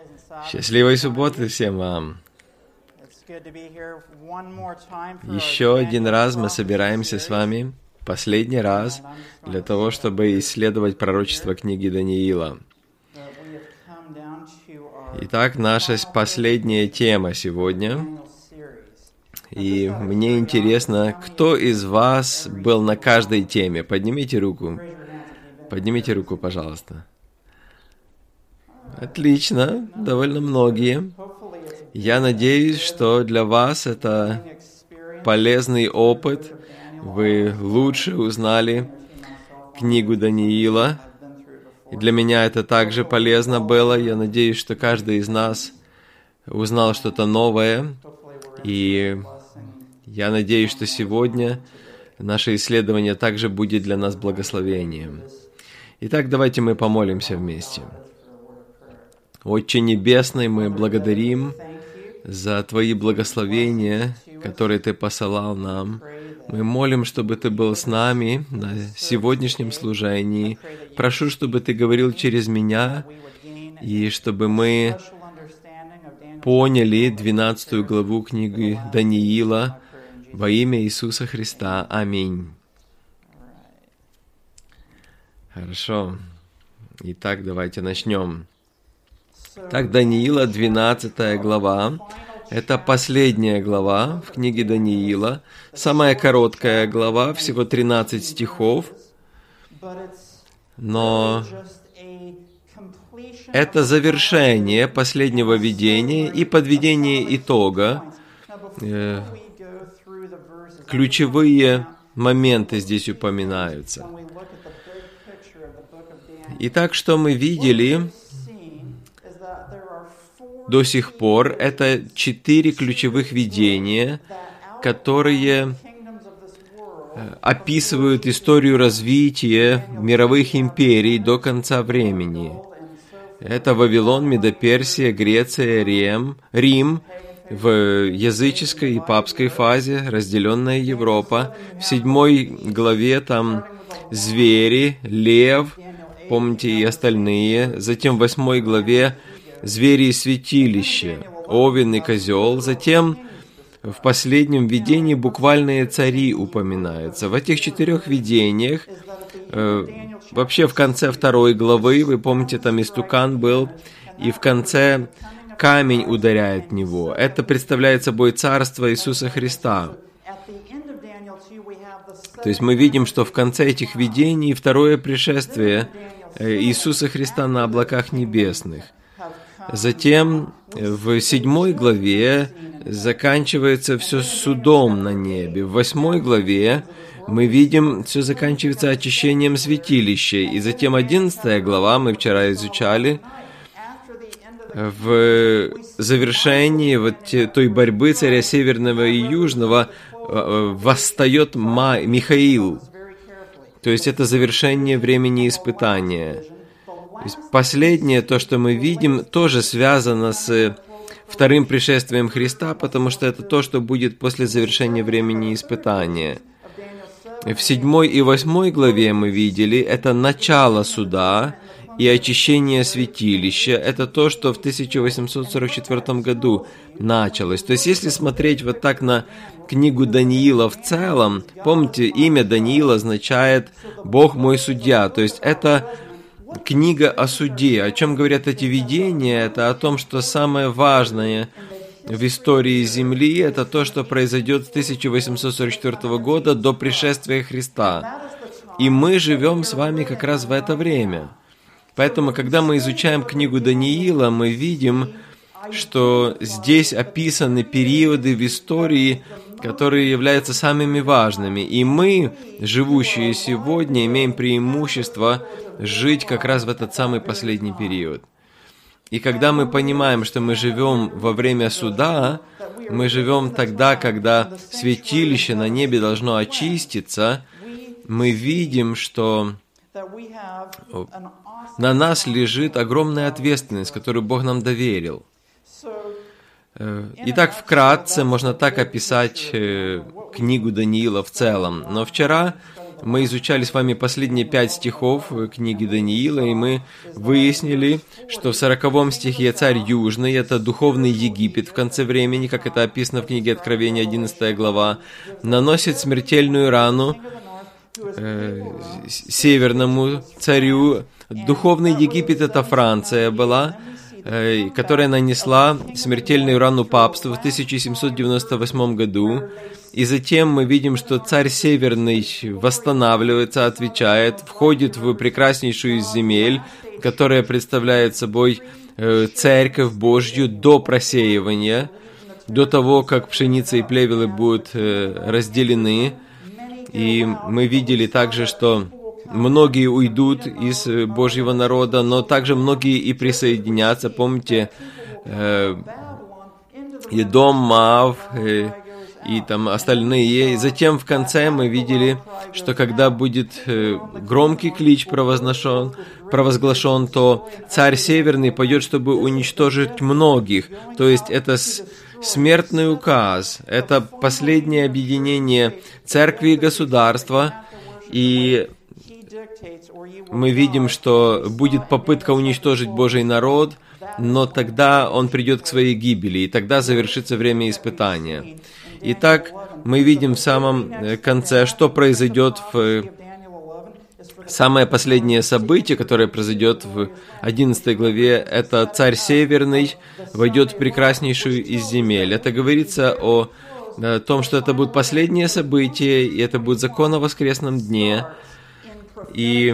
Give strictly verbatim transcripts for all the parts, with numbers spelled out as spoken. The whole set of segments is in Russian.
Счастливой субботы всем вам! Еще один раз мы собираемся с вами, последний раз, для того, чтобы исследовать пророчество книги Даниила. Итак, наша последняя тема сегодня. И мне интересно, кто из вас был на каждой теме? Поднимите руку. Поднимите руку, пожалуйста. Отлично, довольно многие. Я надеюсь, что для вас это полезный опыт. Вы лучше узнали книгу Даниила. И для меня это также полезно было. Я надеюсь, что каждый из нас узнал что-то новое. И я надеюсь, что сегодня наше исследование также будет для нас благословением. Итак, давайте мы помолимся вместе. Отче Небесный, мы благодарим за Твои благословения, которые Ты посылал нам. Мы молим, чтобы Ты был с нами на сегодняшнем служении. Прошу, чтобы Ты говорил через меня, и чтобы мы поняли двенадцатую главу книги Даниила во имя Иисуса Христа. Аминь. Хорошо. Итак, давайте начнем. Так, Даниила, двенадцатая глава. Это последняя глава в книге Даниила. Самая короткая глава, всего тринадцать стихов. Но это завершение последнего видения и подведение итога. Э, ключевые моменты здесь упоминаются. Итак, что мы видели до сих пор, это четыре ключевых видения, которые описывают историю развития мировых империй до конца времени. Это Вавилон, Медоперсия, Греция, Рим, Рим в языческой и папской фазе, разделенная Европа. В седьмой главе там звери, лев, помните, и остальные. Затем в восьмой главе звери и святилище, овен и козел. Затем в последнем видении буквальные цари упоминаются. В этих четырех видениях, э, вообще в конце второй главы, вы помните, там истукан был, и в конце камень ударяет в него. Это представляет собой царство Иисуса Христа. То есть мы видим, что в конце этих видений второе пришествие Иисуса Христа на облаках небесных. Затем в седьмой главе заканчивается все судом на небе. В восьмой главе мы видим, все заканчивается очищением святилища. И затем одиннадцатая глава, мы вчера изучали, в завершении вот той борьбы царя Северного и Южного восстает Михаил. То есть это завершение времени испытания. То есть последнее, то, что мы видим, тоже связано с вторым пришествием Христа, потому что это то, что будет после завершения времени испытания. В седьмой и восьмой главе мы видели, это начало суда и очищение святилища. Это то, что в тысяча восемьсот сорок четвёртом году началось. То есть если смотреть вот так на книгу Даниила в целом, помните, имя Даниил означает «Бог мой судья». То есть это книга о суде. О чем говорят эти видения? Это о том, что самое важное в истории Земли – это то, что произойдет с тысяча восемьсот сорок четвёртого года до пришествия Христа. И мы живем с вами как раз в это время. Поэтому, когда мы изучаем книгу Даниила, мы видим, что здесь описаны периоды в истории, которые являются самыми важными. И мы, живущие сегодня, имеем преимущество жить как раз в этот самый последний период. И когда мы понимаем, что мы живем во время суда, мы живем тогда, когда святилище на небе должно очиститься, мы видим, что на нас лежит огромная ответственность, которую Бог нам доверил. Итак, вкратце можно так описать книгу Даниила в целом. Но вчера мы изучали с вами последние пять стихов книги Даниила, и мы выяснили, что в сороковом стихе царь Южный, это духовный Египет в конце времени, как это описано в книге Откровения, одиннадцатая глава, наносит смертельную рану э, северному царю. Духовный Египет — это Франция была, э, которая нанесла смертельную рану папству в тысяча семьсот девяносто восьмом году. И затем мы видим, что царь Северный восстанавливается, отвечает, входит в прекраснейшую из земель, которая представляет собой э, церковь Божью до просеивания, до того, как пшеница и плевелы будут э, разделены. И мы видели также, что многие уйдут из Божьего народа, но также многие и присоединятся. Помните, э, Едом, Моав, э, и там остальные. И затем в конце мы видели, что когда будет громкий клич провозглашен, провозглашен, то царь Северный пойдет, чтобы уничтожить многих. То есть это смертный указ, это последнее объединение церкви и государства. И мы видим, что будет попытка уничтожить Божий народ, но тогда он придет к своей гибели, и тогда завершится время испытания. Итак, мы видим в самом конце, что произойдет в самое последнее событие, которое произойдет в одиннадцатой главе. Это царь Северный войдет в прекраснейшую из земель. Это говорится о том, что это будет последнее событие, и это будет закон о воскресном дне. И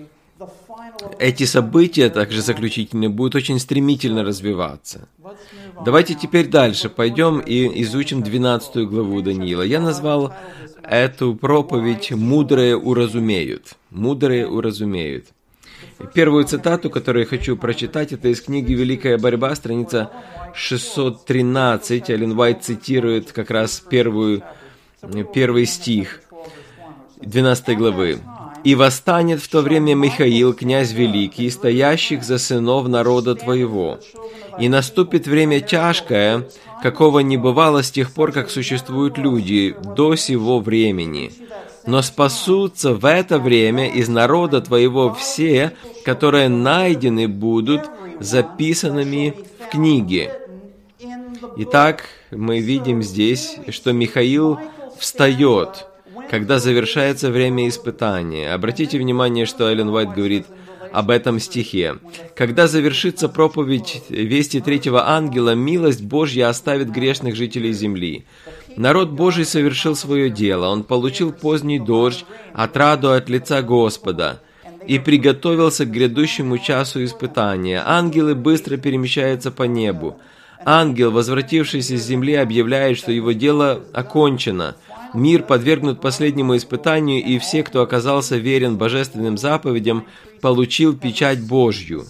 эти события, также заключительные, будут очень стремительно развиваться. Давайте теперь дальше пойдем и изучим двенадцатую главу Даниила. Я назвал эту проповедь «Мудрые уразумеют». «Мудрые уразумеют». Первую цитату, которую я хочу прочитать, это из книги «Великая борьба», страница шестьсот тринадцать. Эллен Уайт цитирует как раз первую, первый стих двенадцатой главы. «И восстанет в то время Михаил, князь великий, стоящих за сынов народа твоего. И наступит время тяжкое, какого не бывало с тех пор, как существуют люди, до сего времени. Но спасутся в это время из народа твоего все, которые найдены будут записанными в книге». Итак, мы видим здесь, что Михаил встает, когда завершается время испытания. Обратите внимание, что Эллен Уайт говорит об этом стихе. «Когда завершится проповедь вести третьего ангела, милость Божья оставит грешных жителей земли. Народ Божий совершил свое дело, он получил поздний дождь, отраду от лица Господа, и приготовился к грядущему часу испытания. Ангелы быстро перемещаются по небу. Ангел, возвратившийся с земли, объявляет, что его дело окончено. Мир подвергнут последнему испытанию, и все, кто оказался верен божественным заповедям, получил печать Божью».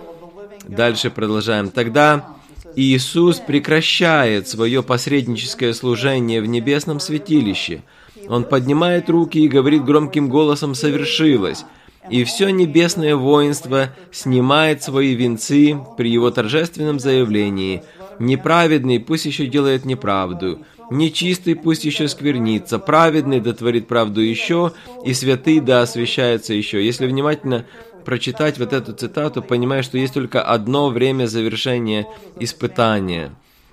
Дальше продолжаем. «Тогда Иисус прекращает свое посредническое служение в небесном святилище. Он поднимает руки и говорит громким голосом: «Совершилось!» И все небесное воинство снимает свои венцы при его торжественном заявлении: «Неправедный пусть еще делает неправду, нечистый пусть еще сквернится, праведный да творит правду еще, и святый да освящается еще». Если внимательно прочитать вот эту цитату, понимаешь, что есть только одно время завершения испытания.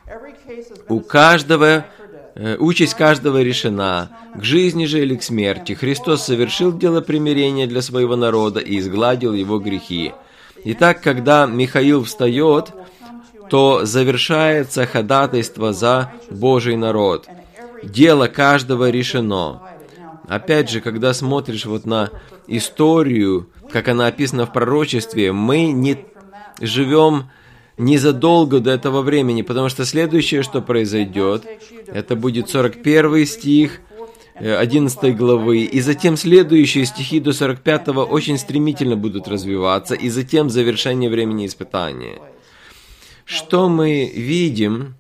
У каждого, э, участь каждого решена, к жизни же или к смерти. Христос совершил дело примирения для своего народа и изгладил его грехи. Итак, когда Михаил встает, то завершается ходатайство за Божий народ. Дело каждого решено. Опять же, когда смотришь вот на историю, как она описана в пророчестве, мы не живем незадолго до этого времени, потому что следующее, что произойдет, это будет сорок первый стих одиннадцатой главы, и затем следующие стихи до сорок пятого очень стремительно будут развиваться, и затем завершение времени испытания. Что мы видим,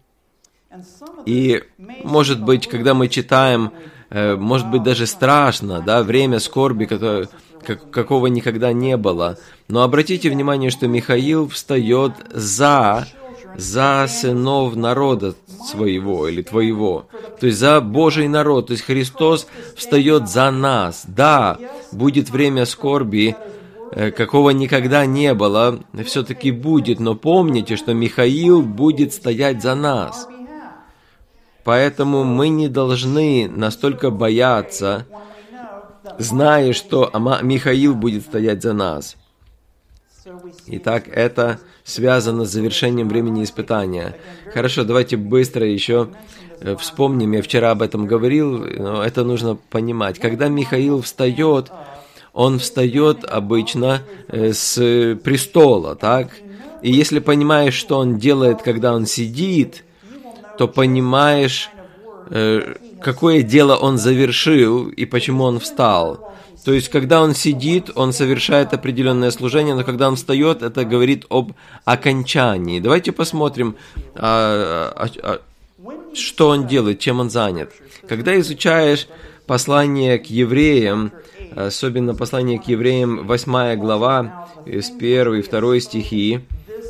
и, может быть, когда мы читаем, может быть, даже страшно, да, время скорби, которое, как, какого никогда не было. Но обратите внимание, что Михаил встает за, за сынов народа своего или твоего, то есть за Божий народ, то есть Христос встает за нас. Да, будет время скорби, какого никогда не было, все-таки будет, но помните, что Михаил будет стоять за нас. Поэтому мы не должны настолько бояться, зная, что Михаил будет стоять за нас. Итак, это связано с завершением времени испытания. Хорошо, давайте быстро еще вспомним. Я вчера об этом говорил, но это нужно понимать. Когда Михаил встает, он встает обычно с престола, так? И если понимаешь, что он делает, когда он сидит, то понимаешь, какое дело он завершил и почему он встал. То есть, когда он сидит, он совершает определенное служение, но когда он встает, это говорит об окончании. Давайте посмотрим, а, а, а, что он делает, чем он занят. Когда изучаешь послание к евреям, особенно послание к евреям, восьмая глава, с первого и второго стихи,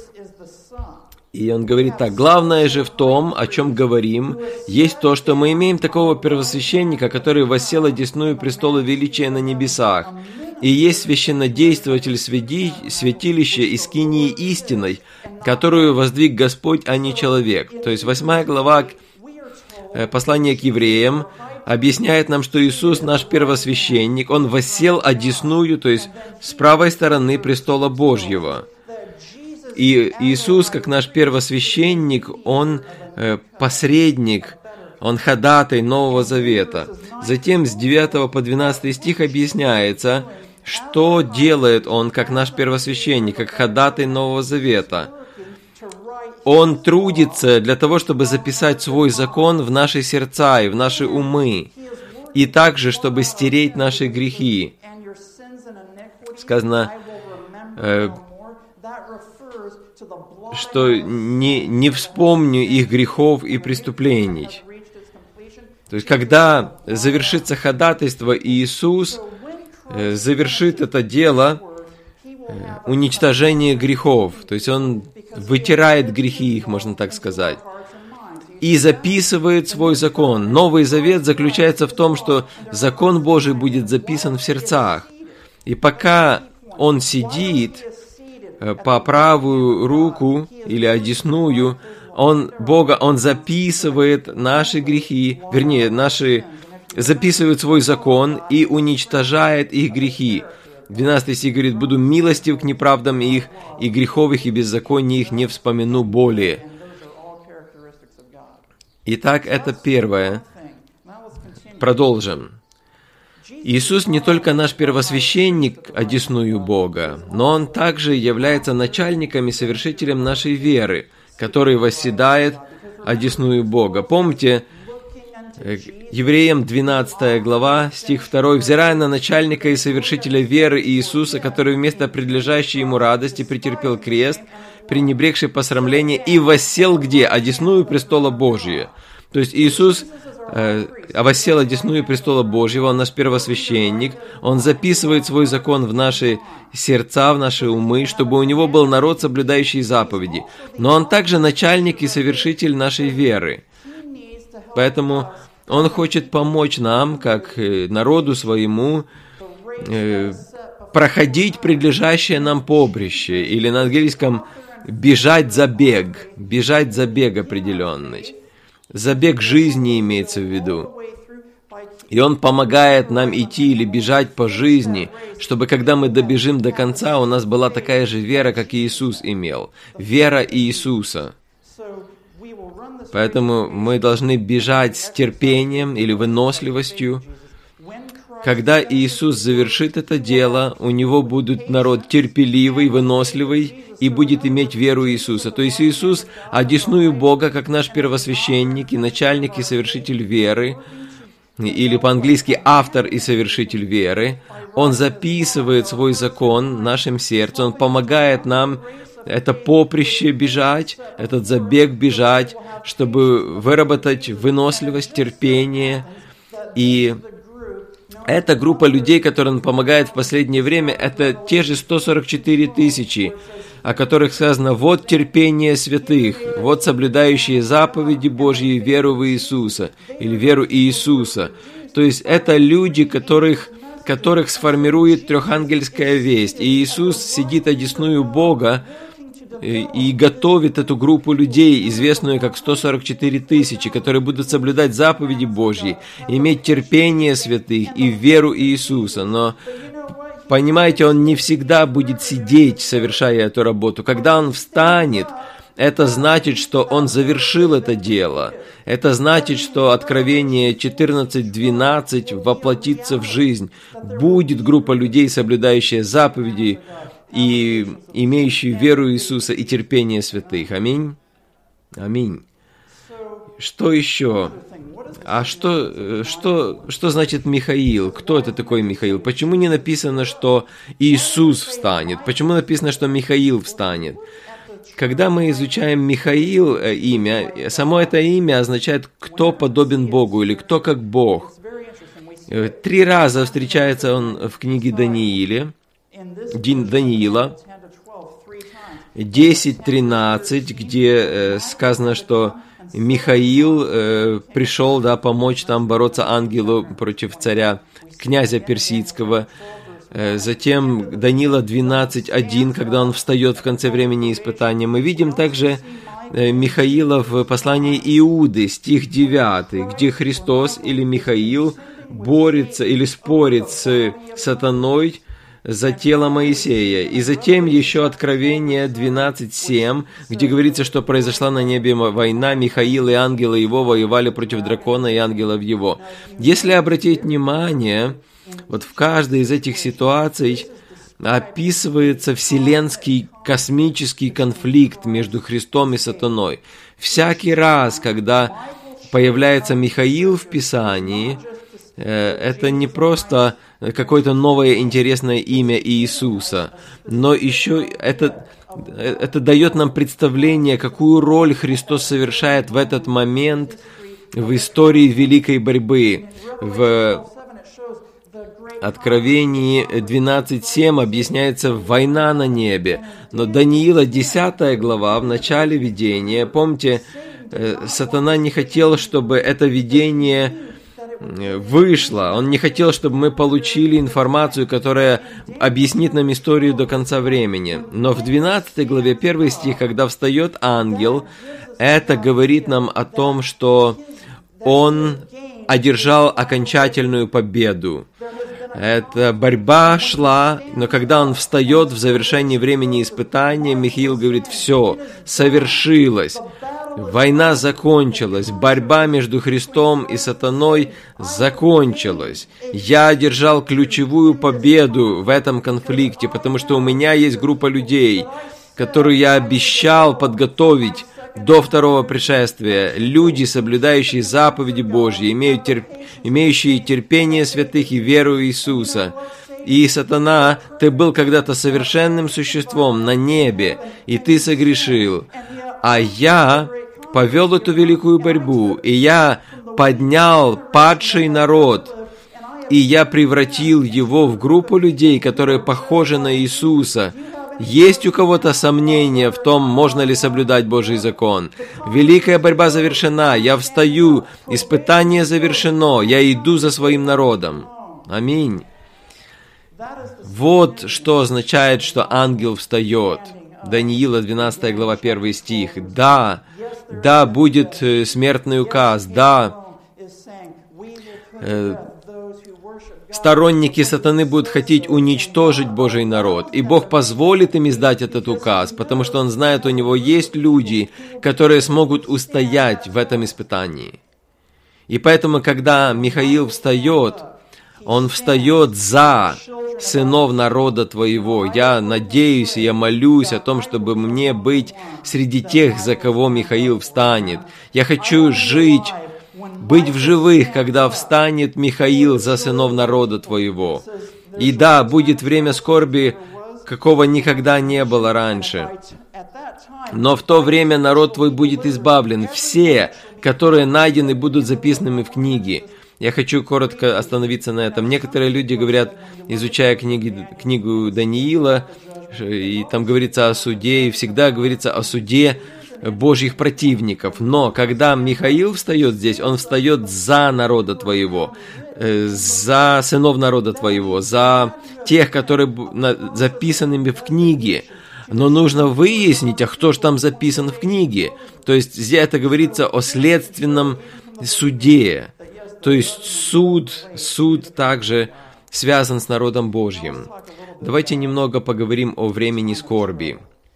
и он говорит так: «Главное же в том, о чем говорим, есть то, что мы имеем такого первосвященника, который воссел одесную престола величия на небесах, и есть священнодействователь святилища и скинии истиной, которую воздвиг Господь, а не человек». То есть восьмая глава послания к евреям объясняет нам, что Иисус наш первосвященник, Он воссел одесную, то есть с правой стороны престола Божьего. И Иисус, как наш первосвященник, Он э, посредник, Он ходатай Нового Завета. Затем с девятого по двенадцатый стих объясняется, что делает Он, как наш первосвященник, как ходатай Нового Завета. Он трудится для того, чтобы записать свой закон в наши сердца и в наши умы, и также, чтобы стереть наши грехи. Сказано, э, что не, не вспомню их грехов и преступлений. То есть, когда завершится ходатайство, и Иисус э, завершит это дело, э, уничтожение грехов, то есть Он вытирает грехи их, можно так сказать, и записывает свой закон. Новый Завет заключается в том, что закон Божий будет записан в сердцах. И пока Он сидит по правую руку или одесную, он, Бога, Он записывает наши грехи, вернее, наши, записывает свой закон и уничтожает их грехи. двенадцатый стих говорит: «Буду милостив к неправдам их, и грехов их, и беззаконий их не вспомяну более». Итак, это первое. Продолжим. Иисус не только наш первосвященник, одесную Бога, но Он также является начальником и совершителем нашей веры, который восседает одесную Бога. Помните, Евреям двенадцатая глава, стих второй: «Взирая на начальника и совершителя веры Иисуса, который вместо предлежащей Ему радости претерпел крест, пренебрегший посрамление, и воссел где? Одесную престола Божия». То есть Иисус э, воссел одесную престола Божьего, Он наш первосвященник, Он записывает свой закон в наши сердца, в наши умы, чтобы у Него был народ, соблюдающий заповеди. Но Он также начальник и совершитель нашей веры. Поэтому Он хочет помочь нам, как народу своему, э, проходить предлежащее нам поприще, или на английском бежать забег, бежать забег определенный. Забег жизни имеется в виду. И Он помогает нам идти или бежать по жизни, чтобы когда мы добежим до конца, у нас была такая же вера, как Иисус имел. Вера Иисуса. Поэтому мы должны бежать с терпением или выносливостью. Когда Иисус завершит это дело, у Него будет народ терпеливый, выносливый и будет иметь веру Иисуса. То есть Иисус, одесную Бога, как наш первосвященник и начальник и совершитель веры, или по-английски автор и совершитель веры, Он записывает свой закон в нашем сердце, Он помогает нам это поприще бежать, этот забег бежать, чтобы выработать выносливость, терпение и Эта группа людей, которым он помогает в последнее время, это те же сто сорок четыре тысячи, о которых сказано: «Вот терпение святых, вот соблюдающие заповеди Божьи, веру в Иисуса», или «веру Иисуса». То есть это люди, которых, которых сформирует трехангельская весть. И Иисус сидит одесную Бога и готовит эту группу людей, известную как сто сорок четыре тысячи, которые будут соблюдать заповеди Божьи, иметь терпение святых и веру Иисуса. Но, понимаете, он не всегда будет сидеть, совершая эту работу. Когда он встанет, это значит, что он завершил это дело. Это значит, что Откровение четырнадцать двенадцать воплотится в жизнь. Будет группа людей, соблюдающая заповеди и имеющие веру Иисуса и терпение святых. Аминь. Аминь. Что еще? А что, что, что значит Михаил? Кто это такой Михаил? Почему не написано, что Иисус встанет? Почему написано, что Михаил встанет? Когда мы изучаем Михаил имя, само это имя означает «кто подобен Богу» или «кто как Бог». Три раза встречается он в книге Данииле. Даниила десять тринадцать, где э, сказано, что Михаил э, пришел, да, помочь там бороться ангелу против царя, князя персидского. Э, затем Даниила двенадцать один, когда он встает в конце времени испытания. Мы видим также э, Михаила в послании Иуды, стих девятый, где Христос или Михаил борется или спорит с сатаной за тело Моисея. И затем еще Откровение двенадцать семь, где говорится, что произошла на небе война, Михаил и ангелы его воевали против дракона и ангелов его. Если обратить внимание, вот в каждой из этих ситуаций описывается вселенский космический конфликт между Христом и сатаной. Всякий раз, когда появляется Михаил в Писании, это не просто какое-то новое интересное имя Иисуса, но еще это, это дает нам представление, какую роль Христос совершает в этот момент в истории великой борьбы. В Откровении двенадцать семь объясняется война на небе, но Даниила десятая глава в начале видения, помните, сатана не хотел, чтобы это видение вышло. Он не хотел, чтобы мы получили информацию, которая объяснит нам историю до конца времени. Но в двенадцатой главе, первый стих, когда встает ангел, это говорит нам о том, что он одержал окончательную победу. Эта борьба шла, но когда он встает в завершении времени испытания, Михаил говорит: все, совершилось. Война закончилась, борьба между Христом и сатаной закончилась. Я одержал ключевую победу в этом конфликте, потому что у меня есть группа людей, которую я обещал подготовить до второго пришествия. Люди, соблюдающие заповеди Божьи, имеют терп... имеющие терпение святых и веру в Иисуса. И, сатана, ты был когда-то совершенным существом на небе, и ты согрешил. А я повел эту великую борьбу, и я поднял падший народ, и я превратил его в группу людей, которые похожи на Иисуса. Есть у кого-то сомнения в том, можно ли соблюдать Божий закон? Великая борьба завершена, я встаю, испытание завершено, я иду за своим народом. Аминь. Вот что означает, что ангел встает. Даниила, двенадцатая глава, первый стих. Да, да, будет э, смертный указ, да, э, сторонники сатаны будут хотеть уничтожить Божий народ, и Бог позволит им издать этот указ, потому что Он знает, у Него есть люди, которые смогут устоять в этом испытании. И поэтому, когда Михаил встает, он встает за сынов народа твоего. Я надеюсь и я молюсь о том, чтобы мне быть среди тех, за кого Михаил встанет. Я хочу жить, быть в живых, когда встанет Михаил за сынов народа твоего. И да, будет время скорби, какого никогда не было раньше. Но в то время народ твой будет избавлен. Все, которые найдены, будут записаны в книге. Я хочу коротко остановиться на этом. Некоторые люди говорят, изучая книги, книгу Даниила, и там говорится о суде, и всегда говорится о суде Божьих противников. Но когда Михаил встает здесь, он встает за народа твоего, за сынов народа твоего, за тех, которые записаны в книге. Но нужно выяснить, а кто же там записан в книге. То есть здесь это говорится о следственном суде. То есть суд, суд также связан с народом Божьим. Давайте немного поговорим о времени скорби.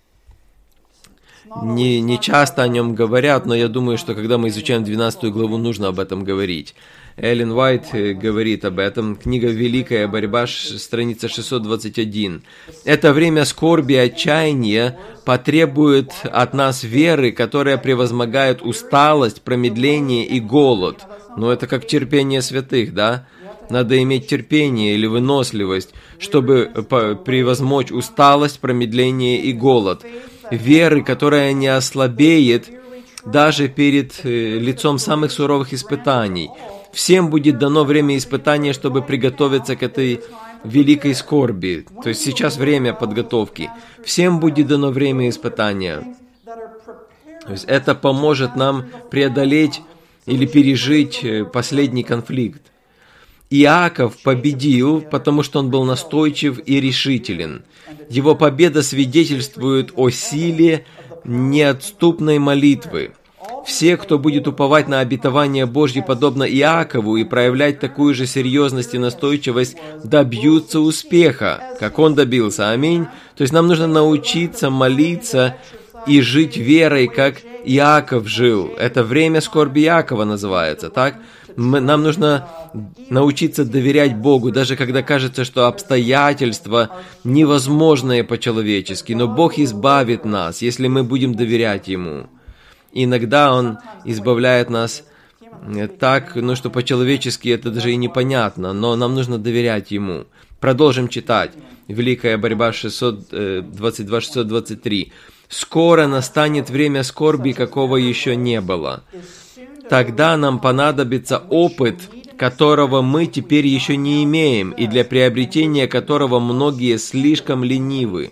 Не, не часто о нем говорят, но я думаю, что когда мы изучаем двенадцатую главу, нужно об этом говорить. Эллен Уайт говорит об этом. Книга «Великая борьба», страница шестьсот двадцать один. Это время скорби и отчаяния потребует от нас веры, которая превозмогает усталость, промедление и голод. Но это как терпение святых, да? Надо иметь терпение или выносливость, чтобы превозмочь усталость, промедление и голод. Веры, которая не ослабеет даже перед лицом самых суровых испытаний. Всем будет дано время испытания, чтобы приготовиться к этой великой скорби. То есть сейчас время подготовки. Всем будет дано время испытания. То есть это поможет нам преодолеть или пережить последний конфликт. Иаков победил, потому что он был настойчив и решителен. Его победа свидетельствует о силе неотступной молитвы. Все, кто будет уповать на обетование Божье, подобно Иакову, и проявлять такую же серьезность и настойчивость, добьются успеха, как он добился. Аминь. То есть нам нужно научиться молиться и жить верой, как Иаков жил. Это время скорби Иакова называется, так? Нам нужно научиться доверять Богу, даже когда кажется, что обстоятельства невозможные по-человечески, но Бог избавит нас, если мы будем доверять Ему. Иногда Он избавляет нас так, ну, что по-человечески это даже и непонятно, но нам нужно доверять Ему. Продолжим читать. Великая борьба шестьсот двадцать два шестьсот двадцать три. «Скоро настанет время скорби, какого еще не было. Тогда нам понадобится опыт, которого мы теперь еще не имеем, и для приобретения которого многие слишком ленивы.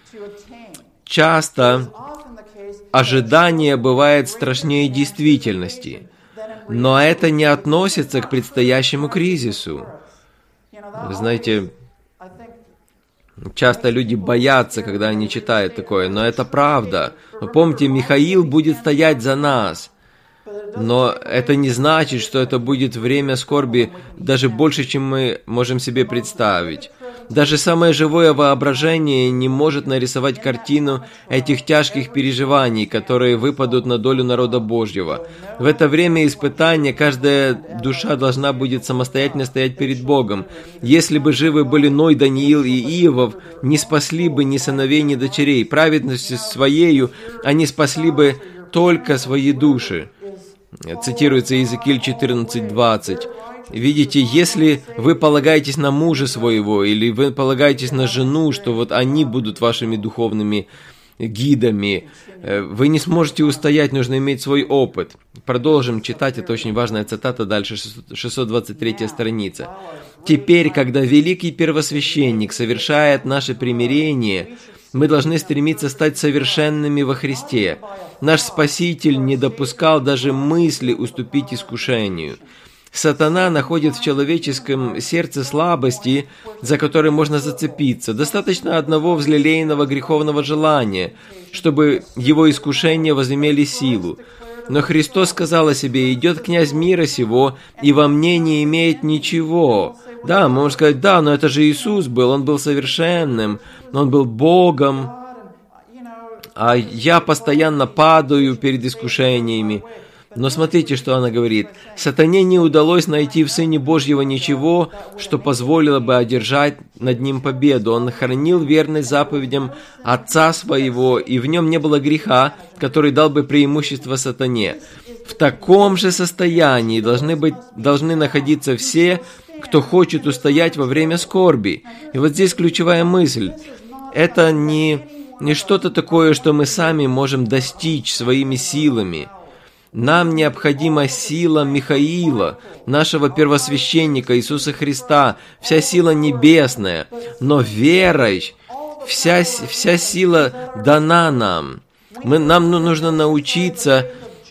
Часто ожидание бывает страшнее действительности, но это не относится к предстоящему кризису». Вы знаете, часто люди боятся, когда они читают такое, но это правда. Но помните, Михаил будет стоять за нас. Но это не значит, что это будет время скорби даже больше, чем мы можем себе представить. Даже самое живое воображение не может нарисовать картину этих тяжких переживаний, которые выпадут на долю народа Божьего. В это время испытания каждая душа должна будет самостоятельно стоять перед Богом. Если бы живы были Ной, Даниил и Иов, не спасли бы ни сыновей, ни дочерей. Праведностью своею они спасли бы только свои души. Цитируется Иезекииль четырнадцать двадцать. Видите, если вы полагаетесь на мужа своего, или вы полагаетесь на жену, что вот они будут вашими духовными гидами, вы не сможете устоять, нужно иметь свой опыт. Продолжим читать, это очень важная цитата, дальше шестьсот двадцать третья страница. «Теперь, когда великий первосвященник совершает наше примирение, мы должны стремиться стать совершенными во Христе. Наш Спаситель не допускал даже мысли уступить искушению. Сатана находит в человеческом сердце слабости, за которые можно зацепиться. Достаточно одного взлелеянного греховного желания, чтобы его искушения возымели силу. Но Христос сказал о себе: «Идет князь мира сего, и во мне не имеет ничего». Да, мы можем сказать: да, но это же Иисус был, Он был совершенным, Он был Богом, а я постоянно падаю перед искушениями. Но смотрите, что она говорит. «Сатане не удалось найти в Сыне Божьего ничего, что позволило бы одержать над Ним победу. Он хранил верность заповедям Отца Своего, и в Нем не было греха, который дал бы преимущество сатане. В таком же состоянии должны, быть, должны находиться все, кто хочет устоять во время скорби». И вот здесь ключевая мысль. Это не, не что-то такое, что мы сами можем достичь своими силами. Нам необходима сила Михаила, нашего первосвященника Иисуса Христа, вся сила небесная, но верой вся, вся сила дана нам. Мы, нам нужно научиться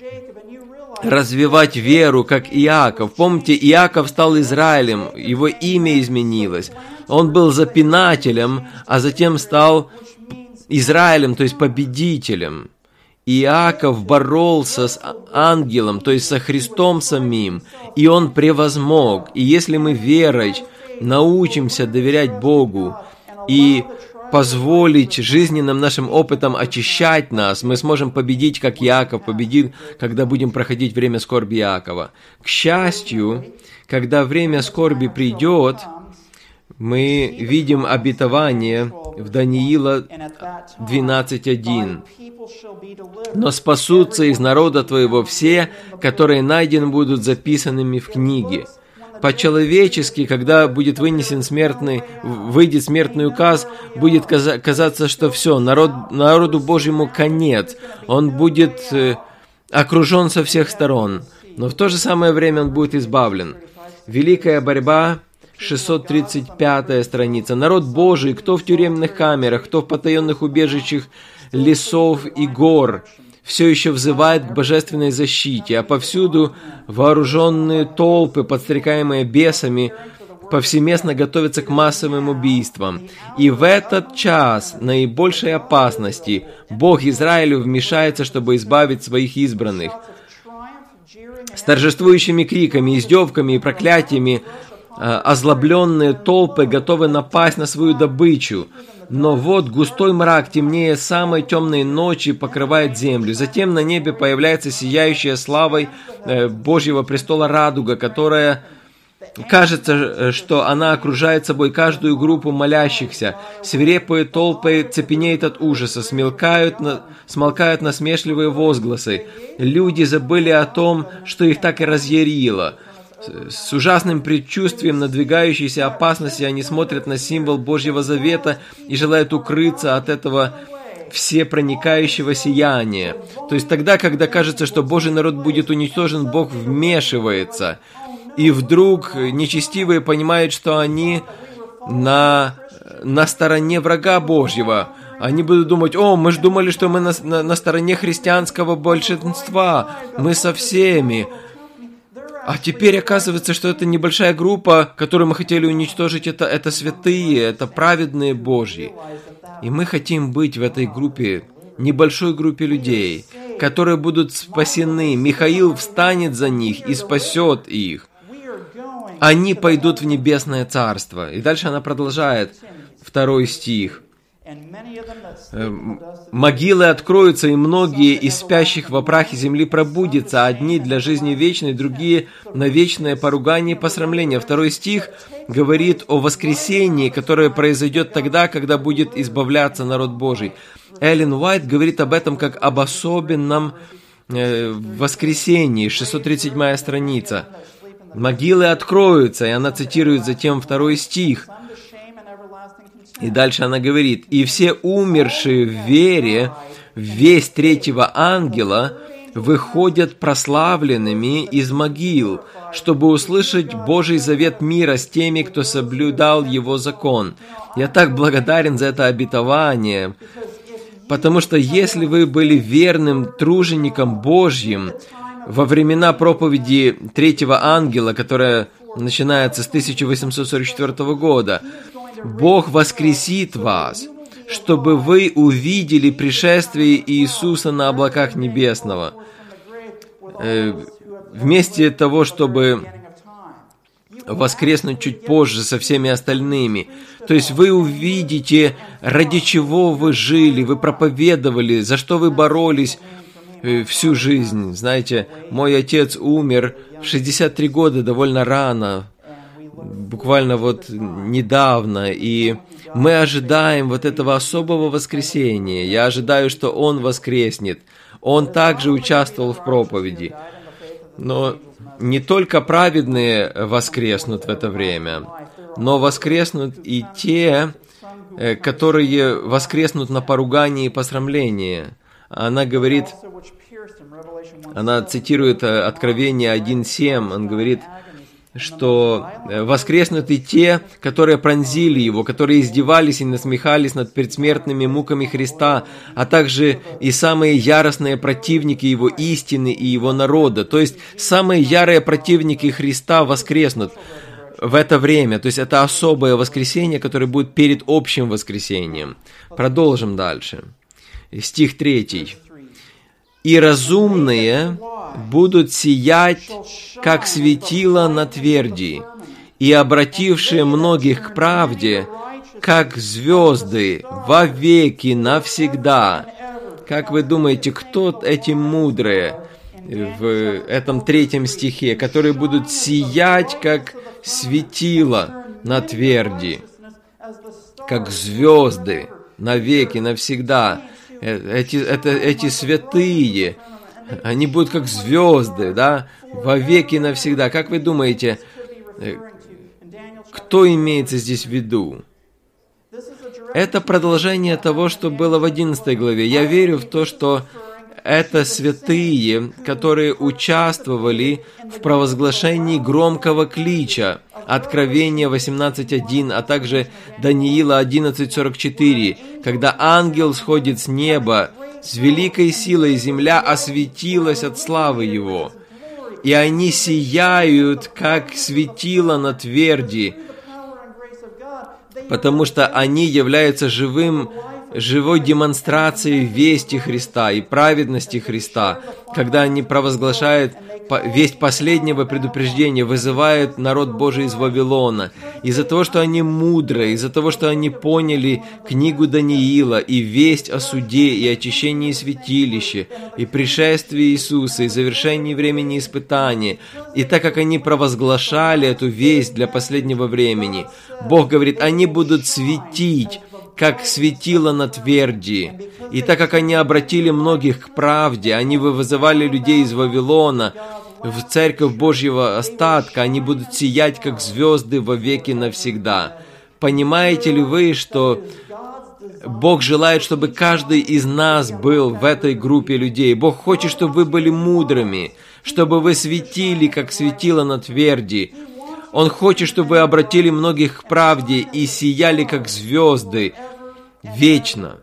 развивать веру, как Иаков. Помните, Иаков стал Израилем, его имя изменилось. Он был запинателем, а затем стал Израилем, то есть победителем. Иаков боролся с ангелом, то есть со Христом самим, и он превозмог. И если мы верой научимся доверять Богу и позволить жизненным нашим опытом очищать нас, мы сможем победить, как Иаков победил, когда будем проходить время скорби Иакова. К счастью, когда время скорби придет, мы видим обетование в Даниила двенадцать один. «Но спасутся из народа твоего все, которые найдены будут записанными в книге». По-человечески, когда будет вынесен смертный, выйдет смертный указ, будет казаться, что все, народ, народу Божьему конец. Он будет э, окружен со всех сторон. Но в то же самое время он будет избавлен. Великая борьба, шестьсот тридцать пятая страница. Народ Божий, кто в тюремных камерах, кто в потаенных убежищах лесов и гор, все еще взывает к божественной защите, а повсюду вооруженные толпы, подстрекаемые бесами, повсеместно готовятся к массовым убийствам. И в этот час наибольшей опасности Бог Израилю вмешается, чтобы избавить своих избранных. С торжествующими криками, издевками и проклятиями озлобленные толпы готовы напасть на свою добычу. Но вот густой мрак, темнее самой темной ночи, покрывает землю. Затем на небе появляется сияющая славой Божьего престола радуга, которая, кажется, что она окружает собой каждую группу молящихся. Свирепые толпы цепенеют от ужаса, смелкают, смолкают насмешливые возгласы. Люди забыли о том, что их так и разъярило. С ужасным предчувствием надвигающейся опасности они смотрят на символ Божьего Завета и желают укрыться от этого всепроникающего сияния. То есть тогда, когда кажется, что Божий народ будет уничтожен, Бог вмешивается. И вдруг нечестивые понимают, что они на, на стороне врага Божьего. Они будут думать: о, мы же думали, что мы на, на, на стороне христианского большинства, мы со всеми. А теперь оказывается, что это небольшая группа, которую мы хотели уничтожить, это, это святые, это праведные Божьи. И мы хотим быть в этой группе, небольшой группе людей, которые будут спасены. Михаил встанет за них и спасет их. Они пойдут в небесное царство. И дальше она продолжает, второй стих. «Могилы откроются, и многие из спящих во прахе земли пробудятся, одни для жизни вечной, другие на вечное поругание и посрамление». Второй стих говорит о воскресении, которое произойдет тогда, когда будет избавляться народ Божий. Эллен Уайт говорит об этом как об особенном э, воскресении, шестьсот тридцать седьмая страница. «Могилы откроются», и она цитирует затем второй стих. И дальше она говорит: «И все умершие в вере, в весть третьего ангела, выходят прославленными из могил, чтобы услышать Божий завет мира с теми, кто соблюдал его закон». Я так благодарен за это обетование, потому что если вы были верным тружеником Божьим во времена проповеди третьего ангела, которая начинается с тысяча восемьсот сорок четвёртого года, Бог воскресит вас, чтобы вы увидели пришествие Иисуса на облаках небесного. Э, вместо того, чтобы воскреснуть чуть позже со всеми остальными. То есть вы увидите, ради чего вы жили, вы проповедовали, за что вы боролись э, всю жизнь. Знаете, мой отец умер в шестьдесят три года, довольно рано, буквально вот недавно, и мы ожидаем вот этого особого воскресения. Я ожидаю, что он воскреснет. Он также участвовал в проповеди. Но не только праведные воскреснут в это время, но воскреснут и те, которые воскреснут на поругание и посрамление. Она говорит, Она цитирует Откровение один семь, он говорит, что воскреснут и те, которые пронзили Его, которые издевались и насмехались над предсмертными муками Христа, а также и самые яростные противники Его истины и Его народа. То есть, самые ярые противники Христа воскреснут в это время. То есть, это особое воскресенье, которое будет перед общим воскресением. Продолжим дальше. Стих третий. «И разумные будут сиять, как светило на тверди, и обратившие многих к правде, как звезды, вовеки, навсегда». Как вы думаете, кто эти мудрые в этом третьем стихе, которые будут сиять, как светило на тверди, как звезды, навеки, навсегда? Эти, это, эти святые, они будут как звезды, да, вовеки навсегда. Как вы думаете, кто имеется здесь в виду? Это продолжение того, что было в одиннадцатой главе. Я верю в то, что это святые, которые участвовали в провозглашении громкого клича, Откровение восемнадцать один, а также Даниила одиннадцать сорок четыре, когда ангел сходит с неба, с великой силой земля осветилась от славы его, и они сияют, как светило на тверди, потому что они являются живым, живой демонстрацией вести Христа и праведности Христа, когда они провозглашают весть последнего предупреждения, вызывают народ Божий из Вавилона. Из-за того, что они мудрые, из-за того, что они поняли книгу Даниила и весть о суде и очищении святилища, и пришествии Иисуса, и завершении времени испытания, и так как они провозглашали эту весть для последнего времени, Бог говорит, они будут светить, как светило на тверди. И так как они обратили многих к правде, они вызывали людей из Вавилона в церковь Божьего остатка, они будут сиять, как звезды вовеки навсегда. Понимаете ли вы, что Бог желает, чтобы каждый из нас был в этой группе людей? Бог хочет, чтобы вы были мудрыми, чтобы вы светили, как светило на тверди. Он хочет, чтобы вы обратили многих к правде и сияли, как звезды, вечно.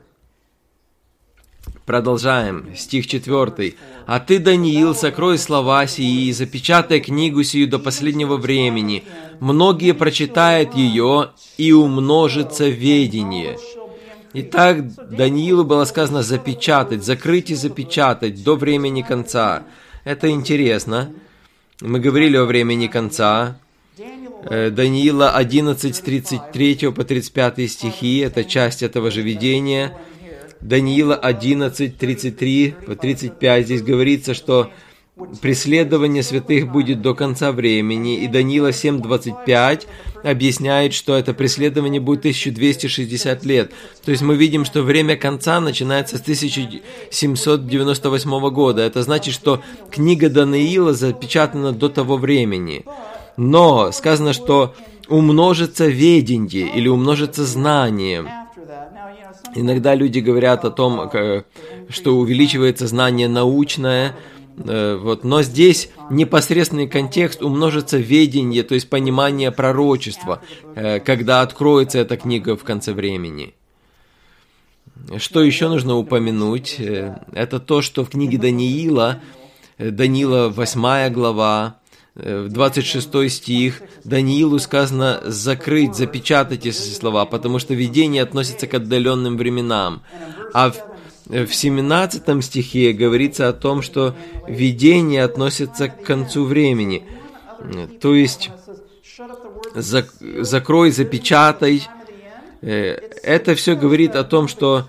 Продолжаем. Стих четвертый. «А ты, Даниил, сокрой слова сии и запечатай книгу сию до последнего времени. Многие прочитают ее, и умножится ведение». Итак, Даниилу было сказано запечатать, закрыть и запечатать до времени конца. Это интересно. Мы говорили о времени конца. Даниила одиннадцать, с тридцать третьего по тридцать пятый стихи, это часть этого же видения. Даниила одиннадцать, тридцать три по тридцать пять, здесь говорится, что преследование святых будет до конца времени, и Даниила семь, двадцать пять объясняет, что это преследование будет тысяча двести шестьдесят лет. То есть мы видим, что время конца начинается с тысяча семьсот девяносто восьмого года. Это значит, что книга Даниила запечатана до того времени. Но сказано, что умножится ведение или умножится знание. Иногда люди говорят о том, что увеличивается знание научное, вот. Но здесь непосредственный контекст умножится ведение, то есть понимание пророчества, когда откроется эта книга в конце времени. Что еще нужно упомянуть? Это то, что в книге Даниила, Даниила восьмая глава, двадцать шестой стих, Даниилу сказано закрыть, запечатать эти слова, потому что видение относится к отдаленным временам. А в, в семнадцатом стихе говорится о том, что видение относится к концу времени. То есть зак, закрой, запечатай. Это все говорит о том, что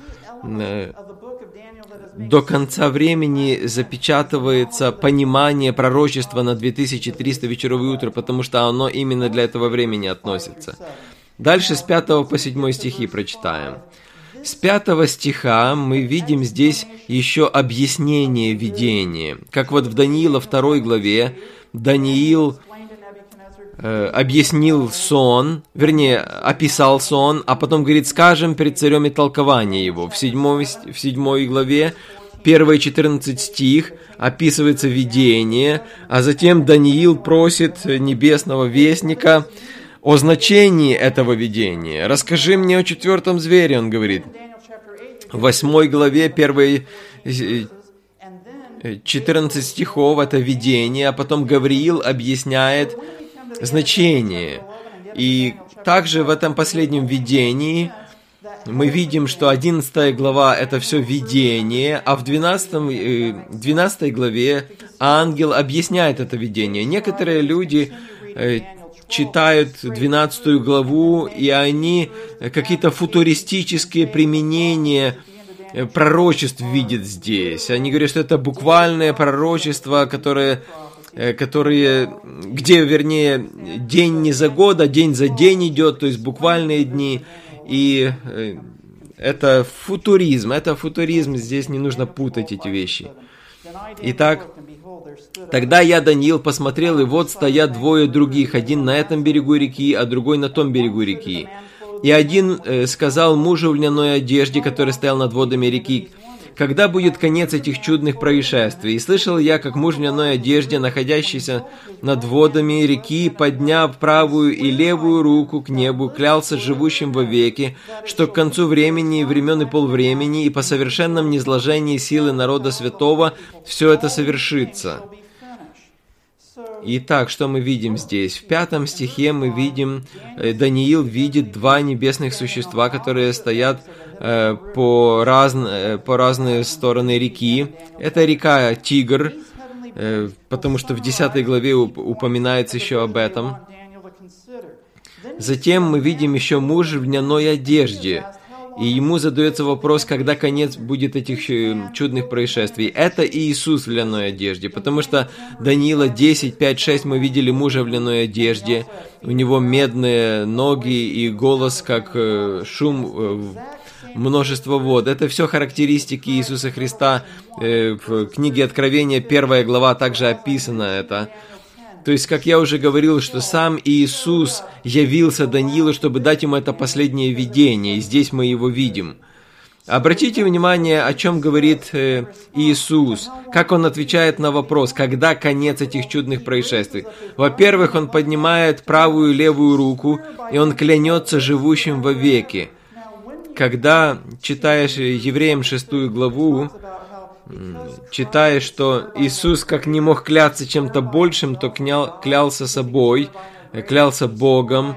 до конца времени запечатывается понимание пророчества на две тысячи триста вечеров и утро, потому что оно именно для этого времени относится. Дальше с пятого по седьмой стихи прочитаем. С пятого стиха мы видим здесь еще объяснение видения. Как вот в Даниила второй главе Даниил э, объяснил сон, вернее, описал сон, а потом говорит, скажем перед царем и толкование его. В седьмой, в седьмой главе первые четырнадцать стих описывается видение, а затем Даниил просит небесного вестника о значении этого видения. «Расскажи мне о четвертом звере», он говорит. В восьмой главе первые четырнадцать стихов это видение, а потом Гавриил объясняет значение. И также в этом последнем видении мы видим, что одиннадцатая глава это все видение, а в двенадцатой главе ангел объясняет это видение. Некоторые люди читают двенадцатую главу, и они какие-то футуристические применения пророчеств видят здесь. Они говорят, что это буквальное пророчество, которое, которые, где, вернее, день не за год, а день за день идет, то есть буквальные дни. И это футуризм, это футуризм, здесь не нужно путать эти вещи. Итак, тогда я, Даниил, посмотрел, и вот стоят двое других, один на этом берегу реки, а другой на том берегу реки. И один э, сказал мужу в льняной одежде, который стоял над водами реки, когда будет конец этих чудных происшествий? И слышал я, как муж в льняной одежде, находящийся над водами реки, подняв правую и левую руку к небу, клялся живущим вовеки, что к концу времени, времен и полвремени, и по совершенном низложении силы народа святого все это совершится. Итак, что мы видим здесь? В пятом стихе мы видим, Даниил видит два небесных существа, которые стоят э, по, разн, по разные стороны реки. Это река Тигр, э, потому что в десятой главе упоминается еще об этом. Затем мы видим еще муж в льняной одежде. И ему задается вопрос, когда конец будет этих чудных происшествий. Это Иисус в льняной одежде, потому что Даниила десять, пять, шесть мы видели мужа в льняной одежде. У него медные ноги и голос, как шум множества вод. Это все характеристики Иисуса Христа. В книге Откровения, первая глава, также описано это. То есть, как я уже говорил, что сам Иисус явился Даниилу, чтобы дать ему это последнее видение, и здесь мы его видим. Обратите внимание, о чем говорит э, Иисус, как он отвечает на вопрос, когда конец этих чудных происшествий. Во-первых, он поднимает правую и левую руку, и он клянется живущим вовеки. Когда читаешь Евреям шестую главу, читаешь, что Иисус как не мог кляться чем-то большим, то клял, клялся собой, клялся Богом.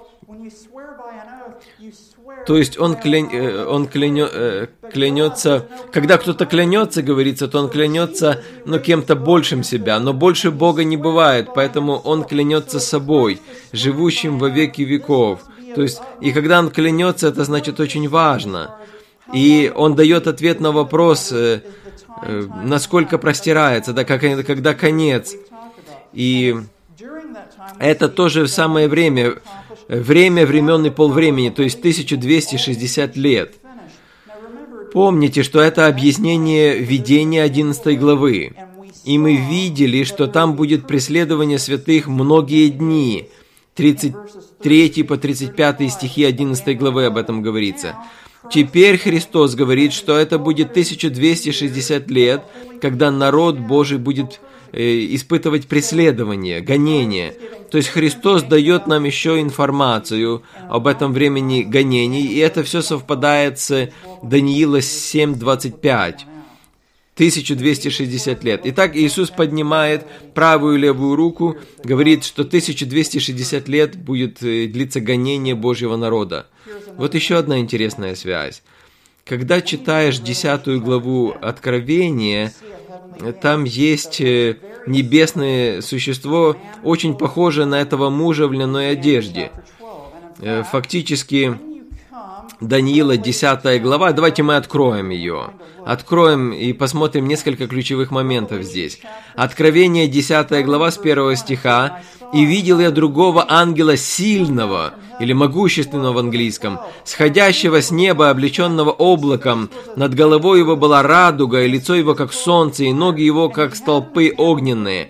То есть он, кля... он кляня... клянется, когда кто-то клянется, говорится, то он клянется, ну, кем-то большим себя, но больше Бога не бывает, поэтому он клянется собой, живущим во веки веков. То есть, и когда он клянется, это значит очень важно. И он дает ответ на вопрос, э, э, насколько простирается, да, как, когда конец. И это тоже самое время, время времен и полвремени, то есть тысяча двести шестьдесят лет. Помните, что это объяснение видения одиннадцатой главы. И мы видели, что там будет преследование святых многие дни. тридцать третий по тридцать пятый стихи одиннадцатой главы об этом говорится. Теперь Христос говорит, что это будет тысяча двести шестьдесят лет, когда народ Божий будет э, испытывать преследование, гонение. То есть Христос дает нам еще информацию об этом времени гонений, и это все совпадает с Даниила семь двадцать пять. тысяча двести шестьдесят лет. Итак, Иисус поднимает правую и левую руку, говорит, что тысяча двести шестьдесят лет будет длиться гонение Божьего народа. Вот еще одна интересная связь. Когда читаешь десятую главу Откровения, там есть небесное существо, очень похожее на этого мужа в льняной одежде. Фактически, Даниила, десятая глава, давайте мы откроем ее. Откроем и посмотрим несколько ключевых моментов здесь. Откровение, десятая глава, с первого стиха. «И видел я другого ангела сильного, или могущественного в английском, сходящего с неба, облеченного облаком. Над головой его была радуга, и лицо его как солнце, и ноги его как столпы огненные.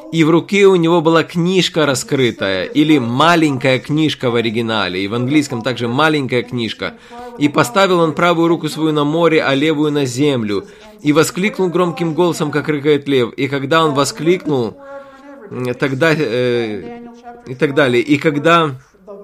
и в руке у него была книжка раскрытая, или маленькая книжка в оригинале, и в английском также маленькая книжка. И поставил он правую руку свою на море, а левую на землю, и воскликнул громким голосом, как рыкает лев. И когда он воскликнул, тогда э, и так далее, и когда...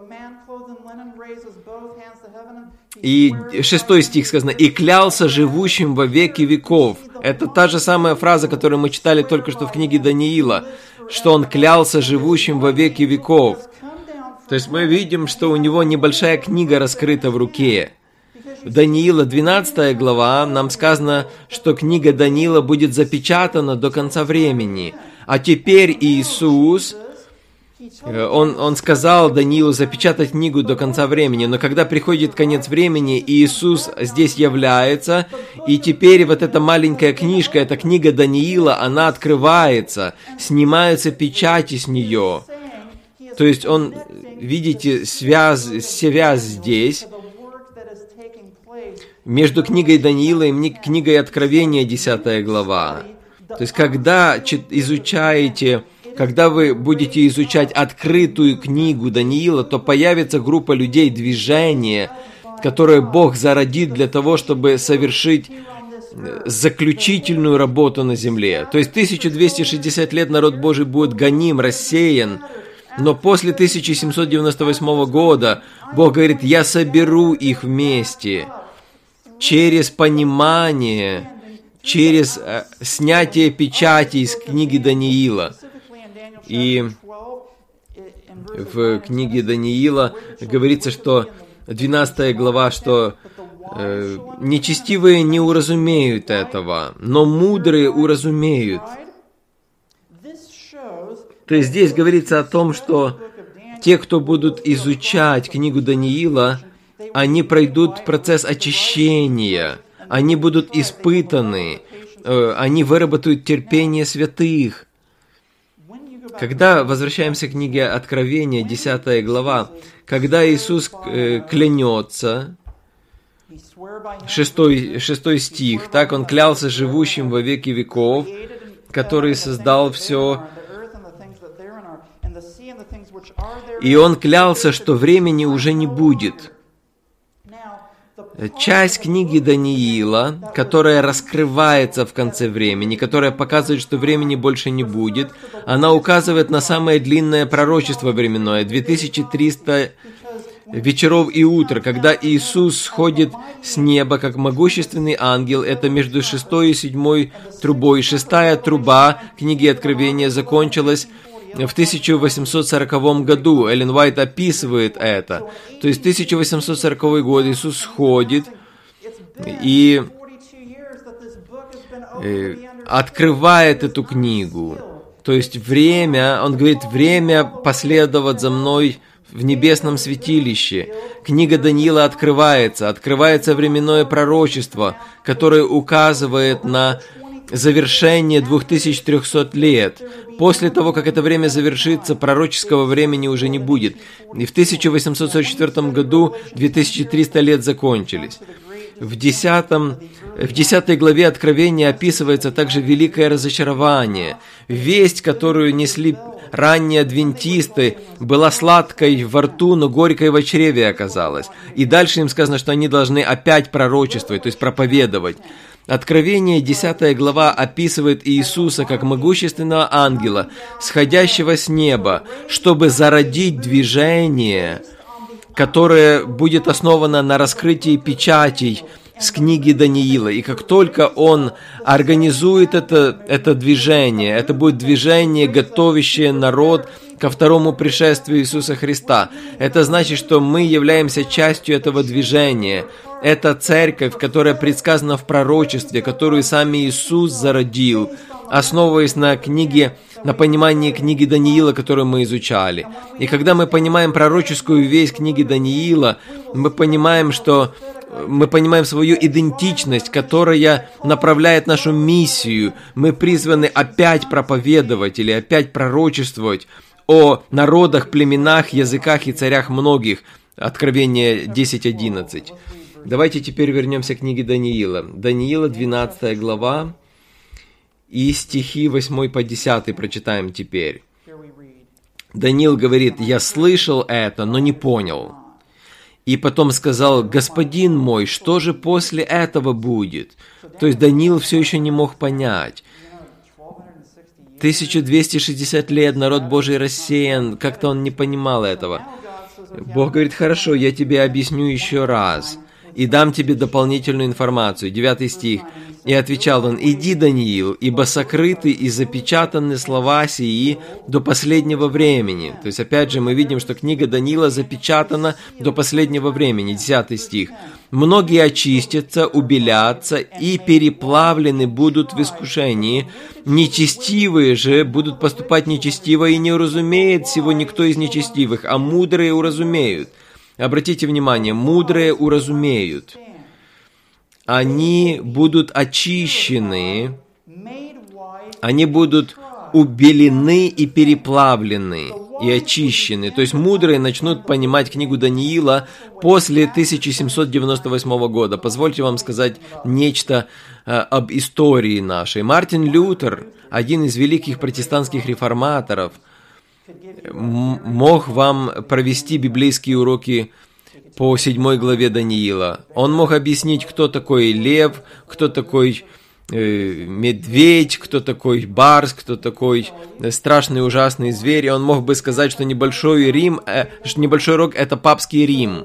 И шестой стих сказано, «И клялся живущим во веки веков». Это та же самая фраза, которую мы читали только что в книге Даниила, что он клялся живущим во веки веков. То есть мы видим, что у него небольшая книга раскрыта в руке. В Даниила двенадцатая глава нам сказано, что книга Даниила будет запечатана до конца времени. А теперь Иисус... Он, он сказал Даниилу запечатать книгу до конца времени, но когда приходит конец времени, Иисус здесь является, и теперь вот эта маленькая книжка, эта книга Даниила, она открывается, снимаются печати с нее. То есть он, видите, связь, связь здесь между книгой Даниила и книгой Откровения, десятая глава. То есть когда изучаете... Когда вы будете изучать открытую книгу Даниила, то появится группа людей, движение, которое Бог зародит для того, чтобы совершить заключительную работу на земле. То есть тысяча двести шестьдесят лет народ Божий будет гоним, рассеян, но после тысяча семьсот девяносто восьмого года Бог говорит, я соберу их вместе через понимание, через э, снятие печати из книги Даниила. И в книге Даниила говорится, что двенадцатая глава, что э, нечестивые не уразумеют этого, но мудрые уразумеют. То есть здесь говорится о том, что те, кто будут изучать книгу Даниила, они пройдут процесс очищения, они будут испытаны, э, они выработают терпение святых. Когда возвращаемся к книге Откровения, десятая глава, когда Иисус э, клянется, шестой, шестой стих, так Он клялся живущим во веки веков, который создал все, и Он клялся, что времени уже не будет. Часть книги Даниила, которая раскрывается в конце времени, которая показывает, что времени больше не будет, она указывает на самое длинное пророчество временное, две тысячи триста вечеров и утр, когда Иисус сходит с неба, как могущественный ангел, это между шестой и седьмой трубой. Шестая труба книги Откровения закончилась в тысяча восемьсот сороковом году. Эллен Уайт описывает это. То есть тысяча восемьсот сороковой год Иисус сходит и э, открывает эту книгу. То есть время, он говорит, время последовать за мной в небесном святилище. Книга Даниила открывается, открывается временное пророчество, которое указывает на завершение две тысячи триста лет. После того, как это время завершится, пророческого времени уже не будет. И в тысяча восемьсот сорок четвёртом году две тысячи триста лет закончились. В, десятом, в десятой главе Откровения описывается также великое разочарование. Весть, которую несли ранние адвентисты, была сладкой во рту, но горькой в чреве оказалась. И дальше им сказано, что они должны опять пророчествовать, то есть проповедовать. Откровение, десятая глава, описывает Иисуса как могущественного ангела, сходящего с неба, чтобы зародить движение, которое будет основано на раскрытии печатей с книги Даниила. И как только он организует это, это движение, это будет движение, готовящее народ ко второму пришествию Иисуса Христа. Это значит, что мы являемся частью этого движения. Это церковь, которая предсказана в пророчестве, которую сам Иисус зародил, основываясь на книге, на понимании книги Даниила, которую мы изучали. И когда мы понимаем пророческую весть книги Даниила, мы понимаем, что мы понимаем свою идентичность, которая направляет нашу миссию. Мы призваны опять проповедовать или опять пророчествовать о народах, племенах, языках и царях многих. Откровение десять одиннадцать. Давайте теперь вернемся к книге Даниила. Даниила, двенадцатая глава. И стихи восьмой по десятый прочитаем теперь. Даниил говорит: «Я слышал это, но не понял». И потом сказал: «Господин мой, что же после этого будет?» То есть Даниил все еще не мог понять. тысяча двести шестьдесят лет народ Божий рассеян, как-то он не понимал этого. Бог говорит: «Хорошо, я тебе объясню еще раз и дам тебе дополнительную информацию». Девятый стих. «И отвечал он: иди, Даниил, ибо сокрыты и запечатаны слова сии до последнего времени». То есть, опять же, мы видим, что книга Даниила запечатана до последнего времени. Десятый стих. «Многие очистятся, убелятся и переплавлены будут в искушении. Нечестивые же будут поступать нечестиво, и не уразумеет всего никто из нечестивых, а мудрые уразумеют». Обратите внимание, мудрые уразумеют. Они будут очищены, они будут убелены и переплавлены, и очищены. То есть мудрые начнут понимать книгу Даниила после тысяча семьсот девяносто восьмого года. Позвольте вам сказать нечто э, об истории нашей. Мартин Лютер, один из великих протестантских реформаторов, мог вам провести библейские уроки по седьмой главе Даниила. Он мог объяснить, кто такой лев, кто такой э, медведь, кто такой барс, кто такой страшный ужасный зверь. И он мог бы сказать, что небольшой Рим, э, что небольшой рог – это папский Рим.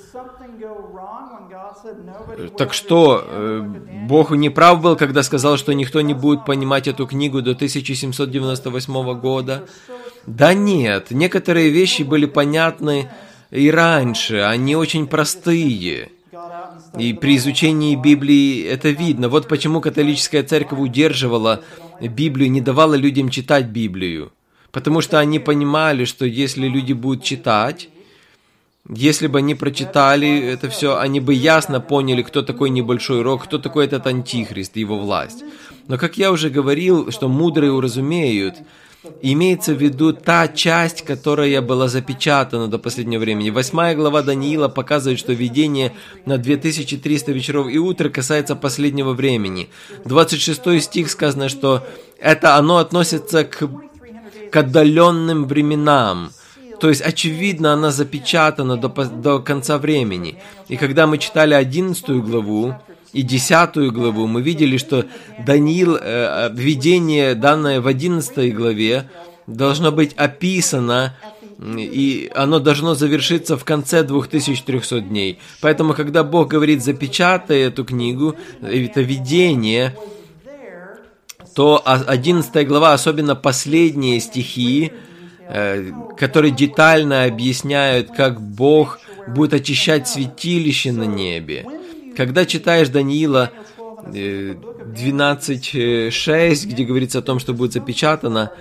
Так что, э, Бог не прав был, когда сказал, что никто не будет понимать эту книгу до тысяча семьсот девяносто восьмого года? Да нет, некоторые вещи были понятны и раньше, они очень простые. И при изучении Библии это видно. Вот почему католическая церковь удерживала Библию, не давала людям читать Библию. Потому что они понимали, что если люди будут читать, если бы они прочитали это все, они бы ясно поняли, кто такой небольшой рог, кто такой этот антихрист и его власть. Но, как я уже говорил, что мудрые уразумеют, имеется в виду та часть, которая была запечатана до последнего времени. Восьмая глава Даниила показывает, что видение на две тысячи триста вечеров и утр касается последнего времени. двадцать шестой стих сказано, что это оно относится к, к отдаленным временам. То есть, очевидно, она запечатана до, до конца времени. И когда мы читали одиннадцатую главу и десятую главу, мы видели, что Даниил, э, видение, данное в одиннадцатой главе, должно быть описано, и оно должно завершиться в конце две тысячи триста дней. Поэтому, когда Бог говорит: запечатай эту книгу, это видение, то одиннадцатая глава, особенно последние стихи, которые детально объясняют, как Бог будет очищать святилище на небе. Когда читаешь Даниила двенадцать шесть, где говорится о том, что будет запечатано,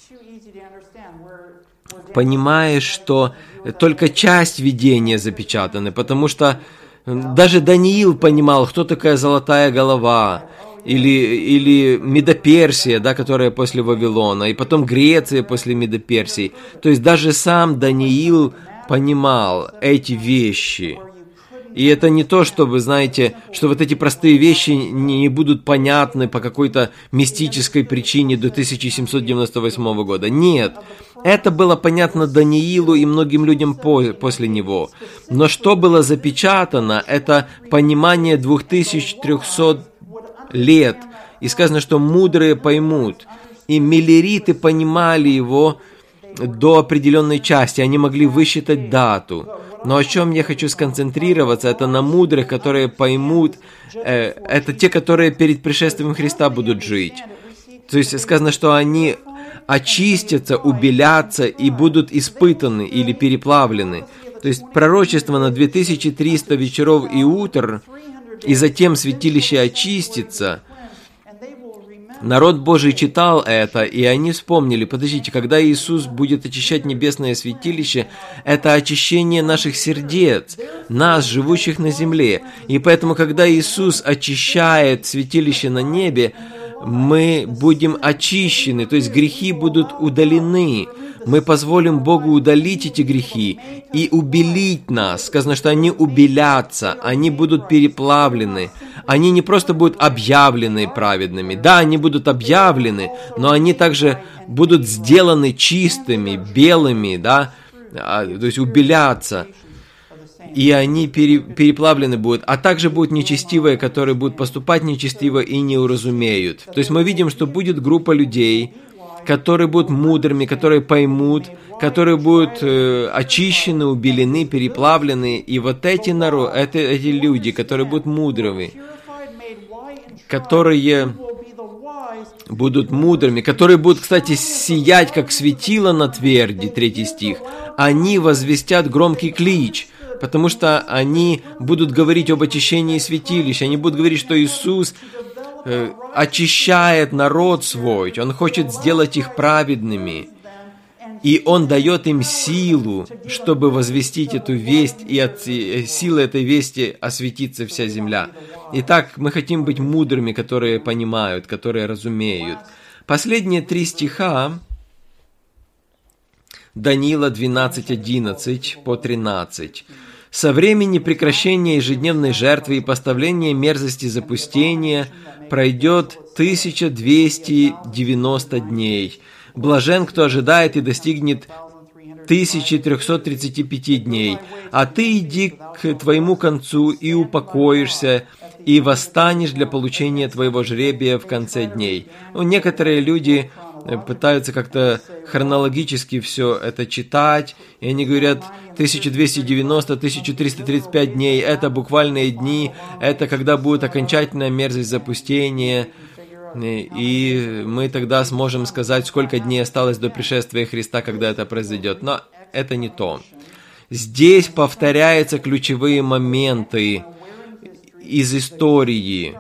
понимаешь, что только часть видения запечатана, потому что даже Даниил понимал, кто такая золотая голова, или, или Медоперсия, да, которая после Вавилона, и потом Греция после Медоперсии. То есть даже сам Даниил понимал эти вещи. И это не то, что вы знаете, что вот эти простые вещи не будут понятны по какой-то мистической причине до тысяча семьсот девяносто восьмого года. Нет, это было понятно Даниилу и многим людям по- после него. Но что было запечатано, это понимание две тысячи триста лет. И сказано, что мудрые поймут. И миллериты понимали его до определенной части, они могли высчитать дату. Но о чем я хочу сконцентрироваться, это на мудрых, которые поймут, э, это те, которые перед пришествием Христа будут жить. То есть сказано, что они очистятся, убелятся и будут испытаны или переплавлены. То есть пророчество на две тысячи триста вечеров и утр, и затем святилище очистится. Народ Божий читал это, и они вспомнили: подождите, когда Иисус будет очищать небесное святилище, это очищение наших сердец, нас, живущих на земле. И поэтому, когда Иисус очищает святилище на небе, мы будем очищены, то есть грехи будут удалены, мы позволим Богу удалить эти грехи и убелить нас. Сказано, что они убелятся, они будут переплавлены. Они не просто будут объявлены праведными. Да, они будут объявлены, но они также будут сделаны чистыми, белыми, да, то есть убелятся. И они пере, переплавлены будут, а также будут нечестивые, которые будут поступать нечестиво и не уразумеют. То есть мы видим, что будет группа людей, которые будут мудрыми, которые поймут, которые будут э, очищены, убелены, переплавлены. И вот эти, народ, это, эти люди, которые будут мудрыми, которые будут мудрыми, которые будут, кстати, сиять, как светило на тверди, третий стих, они возвестят громкий клич, потому что они будут говорить об очищении святилища, они будут говорить, что Иисус э, очищает народ свой, Он хочет сделать их праведными, и Он дает им силу, чтобы возвестить эту весть, и от силы этой вести осветится вся земля. Итак, мы хотим быть мудрыми, которые понимают, которые разумеют. Последние три стиха, Даниила двенадцать, одиннадцать по тринадцать. «Со времени прекращения ежедневной жертвы и поставления мерзости запустения пройдет тысяча двести девяносто дней. Блажен, кто ожидает и достигнет тысячи трехсот тридцати пяти дней. А ты иди к твоему концу и упокоишься, и восстанешь для получения твоего жребия в конце дней». Ну, некоторые люди пытаются как-то хронологически все это читать, и они говорят, тысяча двести девяносто - тысяча триста тридцать пять дней, это буквальные дни, это когда будет окончательная мерзость запустения, и мы тогда сможем сказать, сколько дней осталось до пришествия Христа, когда это произойдет. Но это не то. Здесь повторяются ключевые моменты из истории.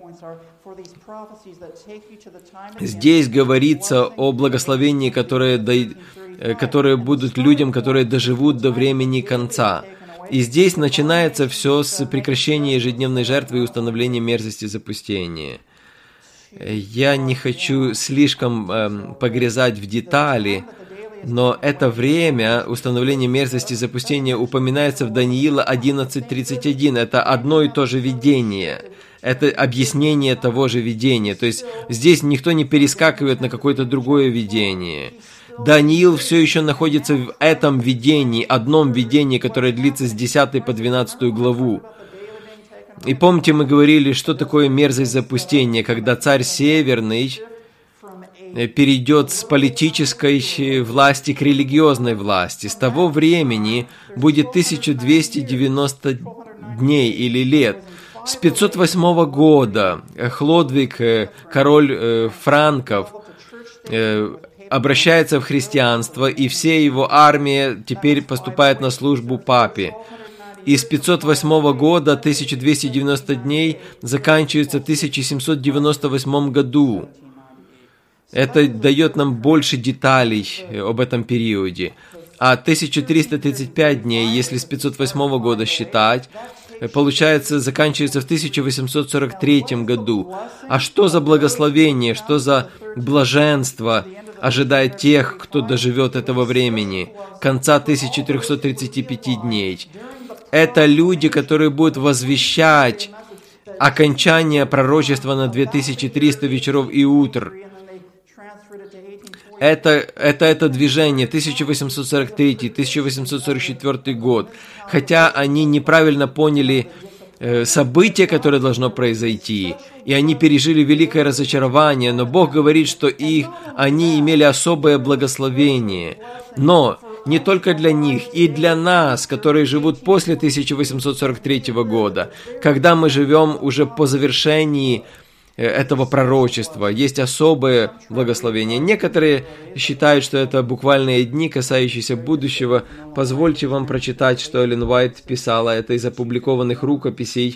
Здесь говорится о благословении, которое, до... которое будут людям, которые доживут до времени конца. И здесь начинается все с прекращения ежедневной жертвы и установления мерзости запустения. Я не хочу слишком э, погрязать в детали, но это время установления мерзости запустения упоминается в Даниила одиннадцать тридцать один. Это одно и то же видение. Это объяснение того же видения. То есть здесь никто не перескакивает на какое-то другое видение. Даниил все еще находится в этом видении, одном видении, которое длится с десятой по двенадцатую главу. И помните, мы говорили, что такое мерзость запустения, когда царь Северный перейдет с политической власти к религиозной власти. С того времени будет тысяча двести девяносто дней или лет. С пятьсот восьмого года Хлодвиг, король франков, обращается в христианство, и вся его армия теперь поступает на службу папе. И с пятьсот восьмого года, тысяча двести девяносто дней, заканчивается в тысяча семьсот девяносто восьмом году. Это дает нам больше деталей об этом периоде. А тысяча триста тридцать пять дней, если с пятьсот восьмого года считать, получается, заканчивается в тысяча восемьсот сорок третьем году. А что за благословение, что за блаженство ожидает тех, кто доживет этого времени, конца тысяча триста тридцать пять дней? Это люди, которые будут возвещать окончание пророчества на две тысячи триста вечеров и утр. Это, это, это движение тысяча восемьсот сорок третий - тысяча восемьсот сорок четвёртый год. Хотя они неправильно поняли э, событие, которое должно произойти, и они пережили великое разочарование, но Бог говорит, что их, они имели особое благословение. Но не только для них, и для нас, которые живут после тысяча восемьсот сорок третьего года, когда мы живем уже по завершении этого пророчества, есть особое благословение. Некоторые считают, что это буквальные дни, касающиеся будущего. Позвольте вам прочитать, что Эллен Уайт писала, это из опубликованных рукописей.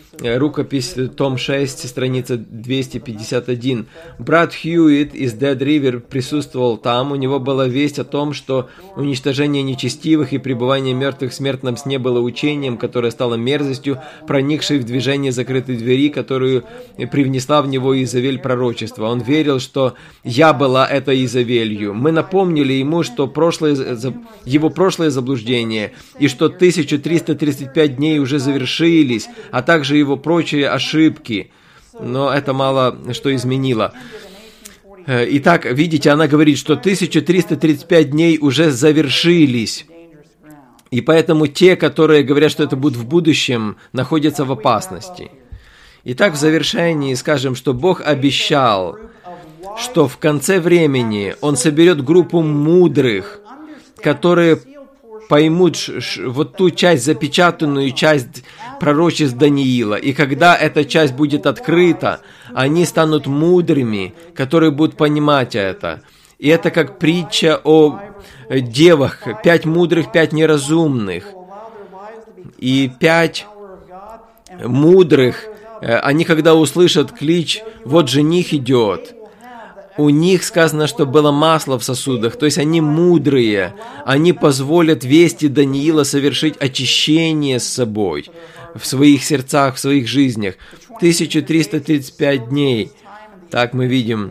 рукопись, том шесть, страница двести пятьдесят один. Брат Хьюитт из Dead River присутствовал там. У него была весть о том, что уничтожение нечестивых и пребывание мертвых в смертном сне было учением, которое стало мерзостью, проникшей в движение закрытой двери, которую привнесла в него Иезавель пророчества. Он верил, что «я была этой Иезавелью». Мы напомнили ему, что прошлое, его прошлое заблуждение, и что тысяча триста тридцать пять дней уже завершились, а также его прочие ошибки. Но это мало что изменило. Итак, видите, она говорит, что тысяча триста тридцать пять дней уже завершились. И поэтому те, которые говорят, что это будет в будущем, находятся в опасности. Итак, в завершении скажем, что Бог обещал, что в конце времени Он соберет группу мудрых, которые поймут вот ту часть, запечатанную часть пророчеств Даниила. И когда эта часть будет открыта, они станут мудрыми, которые будут понимать это. И это как притча о девах. Пять мудрых, пять неразумных. И пять мудрых, они когда услышат клич «Вот жених идет», у них сказано, что было масло в сосудах, то есть они мудрые, они позволят вести Даниила совершить очищение с собой в своих сердцах, в своих жизнях. тысяча триста тридцать пять дней. Так мы видим.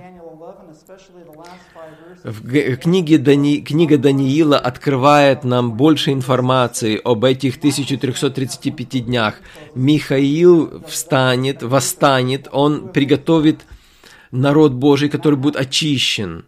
В книге Дани... Книга Даниила открывает нам больше информации об этих тысяча триста тридцати пяти днях. Михаил встанет, восстанет, он приготовит народ Божий, который будет очищен.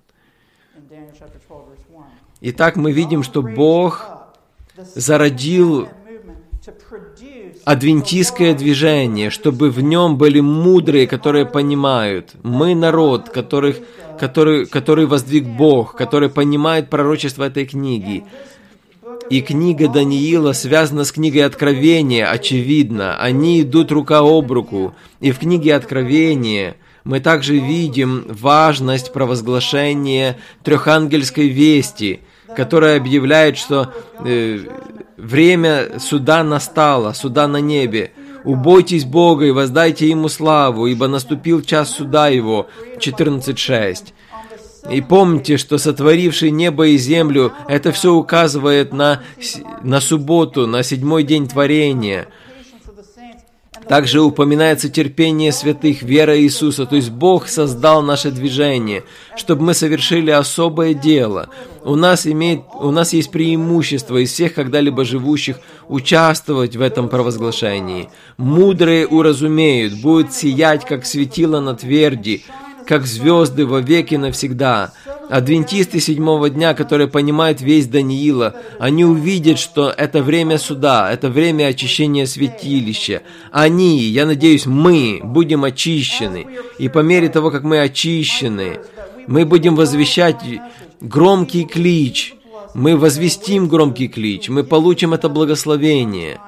Итак, мы видим, что Бог зародил адвентистское движение, чтобы в нем были мудрые, которые понимают. Мы народ, которых, который, который воздвиг Бог, который понимает пророчество этой книги. И книга Даниила связана с книгой Откровения, очевидно. Они идут рука об руку. И в книге Откровения мы также видим важность провозглашения трехангельской вести, которая объявляет, что э, время суда настало, суда на небе. «Убойтесь Бога и воздайте Ему славу, ибо наступил час суда Его». четырнадцать шесть. И помните, что сотворивший небо и землю, это все указывает на, на субботу, на седьмой день творения. Также упоминается терпение святых, вера Иисуса. То есть Бог создал наше движение, чтобы мы совершили особое дело. У нас, имеет, у нас есть преимущество из всех когда-либо живущих участвовать в этом провозглашении. Мудрые уразумеют, будут сиять, как светило на тверди, как звезды во веки навсегда. Адвентисты седьмого дня, которые понимают весть Даниила, они увидят, что это время суда, это время очищения святилища. Они, я надеюсь, мы будем очищены. И по мере того, как мы очищены, мы будем возвещать громкий клич. Мы возвестим громкий клич, мы получим это благословение.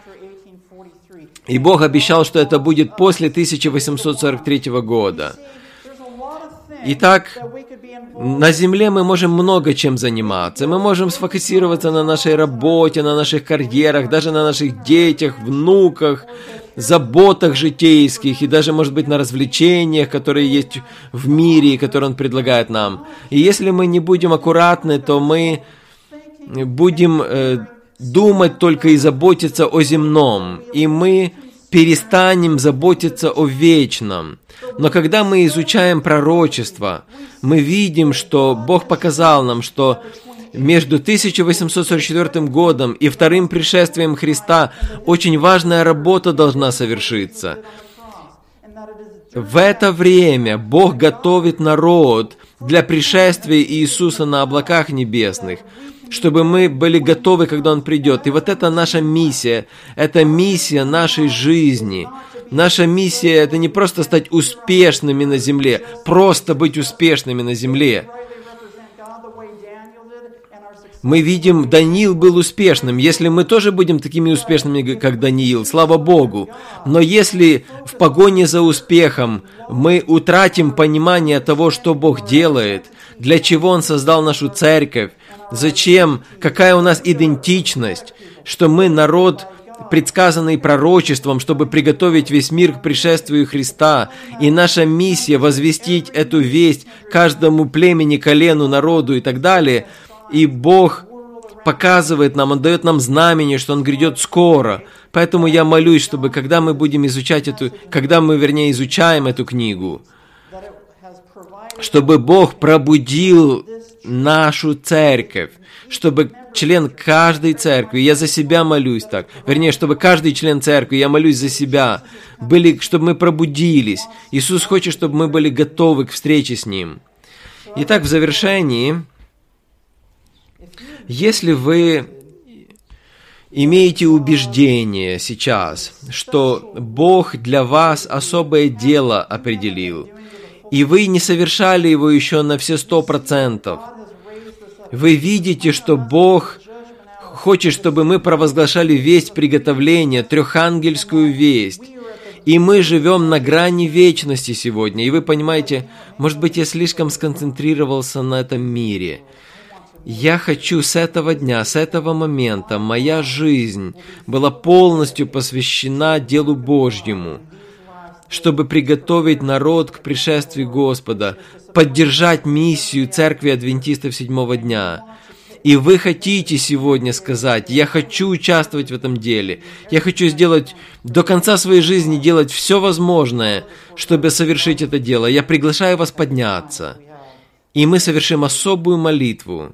И Бог обещал, что это будет после тысяча восемьсот сорок третьего года. Итак, на земле мы можем много чем заниматься. Мы можем сфокусироваться на нашей работе, на наших карьерах, даже на наших детях, внуках, заботах житейских и даже, может быть, на развлечениях, которые есть в мире и которые Он предлагает нам. И если мы не будем аккуратны, то мы будем э, думать только и заботиться о земном, и мы перестанем заботиться о вечном. Но когда мы изучаем пророчество, мы видим, что Бог показал нам, что между тысяча восемьсот сорок четвёртым годом и вторым пришествием Христа очень важная работа должна совершиться. В это время Бог готовит народ для пришествия Иисуса на облаках небесных, чтобы мы были готовы, когда Он придет. И вот это наша миссия, это миссия нашей жизни. Наша миссия – это не просто стать успешными на земле, просто быть успешными на земле. Мы видим, Даниил был успешным. Если мы тоже будем такими успешными, как Даниил, слава Богу. Но если в погоне за успехом мы утратим понимание того, что Бог делает, для чего Он создал нашу церковь, зачем, какая у нас идентичность, что мы народ предсказанный пророчеством, чтобы приготовить весь мир к пришествию Христа. И наша миссия — возвестить эту весть каждому племени, колену, народу и так далее. И Бог показывает нам, Он дает нам знамение, что Он грядет скоро. Поэтому я молюсь, чтобы когда мы будем изучать эту, когда мы, вернее, изучаем эту книгу, чтобы Бог пробудил нашу церковь, чтобы член каждой церкви, я за себя молюсь так, вернее, чтобы каждый член церкви, я молюсь за себя, были, чтобы мы пробудились. Иисус хочет, чтобы мы были готовы к встрече с Ним. Итак, в завершении, если вы имеете убеждение сейчас, что Бог для вас особое дело определил, и вы не совершали его еще на все сто процентов, вы видите, что Бог хочет, чтобы мы провозглашали весть приготовления, трехангельскую весть, и мы живем на грани вечности сегодня, и вы понимаете, может быть, я слишком сконцентрировался на этом мире. Я хочу с этого дня, с этого момента, моя жизнь была полностью посвящена делу Божьему, чтобы приготовить народ к пришествию Господа, поддержать миссию Церкви Адвентистов Седьмого Дня. И вы хотите сегодня сказать: я хочу участвовать в этом деле, я хочу сделать до конца своей жизни, делать все возможное, чтобы совершить это дело. Я приглашаю вас подняться, и мы совершим особую молитву.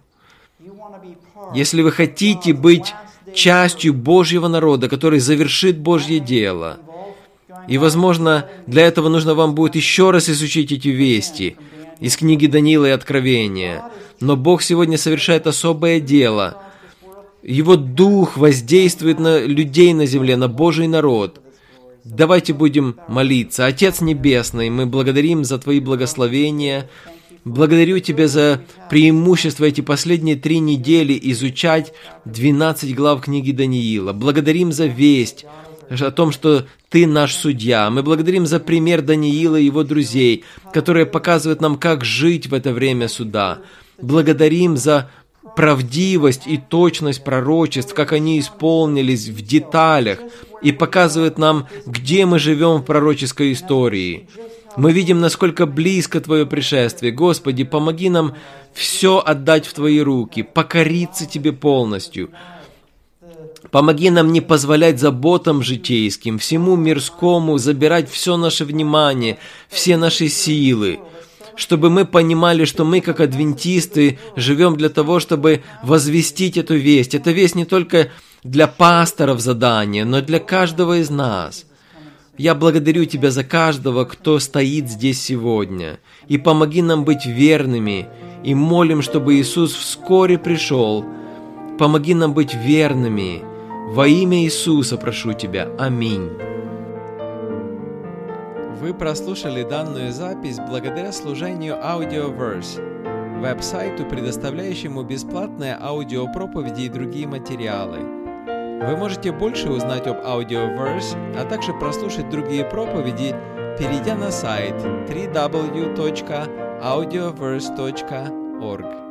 Если вы хотите быть частью Божьего народа, который завершит Божье дело, и, возможно, для этого нужно вам будет еще раз изучить эти вести из книги Даниила и Откровения, но Бог сегодня совершает особое дело. Его Дух воздействует на людей на земле, на Божий народ. Давайте будем молиться. Отец Небесный, мы благодарим за Твои благословения. Благодарю Тебя за преимущество эти последние три недели изучать двенадцать глав книги Даниила. Благодарим за весть о том, что Ты наш судья. Мы благодарим за пример Даниила и его друзей, которые показывают нам, как жить в это время суда. Благодарим за правдивость и точность пророчеств, как они исполнились в деталях, и показывают нам, где мы живем в пророческой истории. Мы видим, насколько близко Твое пришествие. Господи, помоги нам все отдать в Твои руки, покориться Тебе полностью. Помоги нам не позволять заботам житейским, всему мирскому забирать все наше внимание, все наши силы, чтобы мы понимали, что мы, как адвентисты, живем для того, чтобы возвестить эту весть. Эта весть не только для пасторов задание, но для каждого из нас. Я благодарю Тебя за каждого, кто стоит здесь сегодня, и помоги нам быть верными, и молим, чтобы Иисус вскоре пришел. Помоги нам быть верными. Во имя Иисуса прошу Тебя. Аминь. Вы прослушали данную запись благодаря служению Audioverse, веб-сайту, предоставляющему бесплатные аудиопроповеди и другие материалы. Вы можете больше узнать об Audioverse, а также прослушать другие проповеди, перейдя на сайт дабл ю дабл ю дабл ю точка аудиоверс точка орг.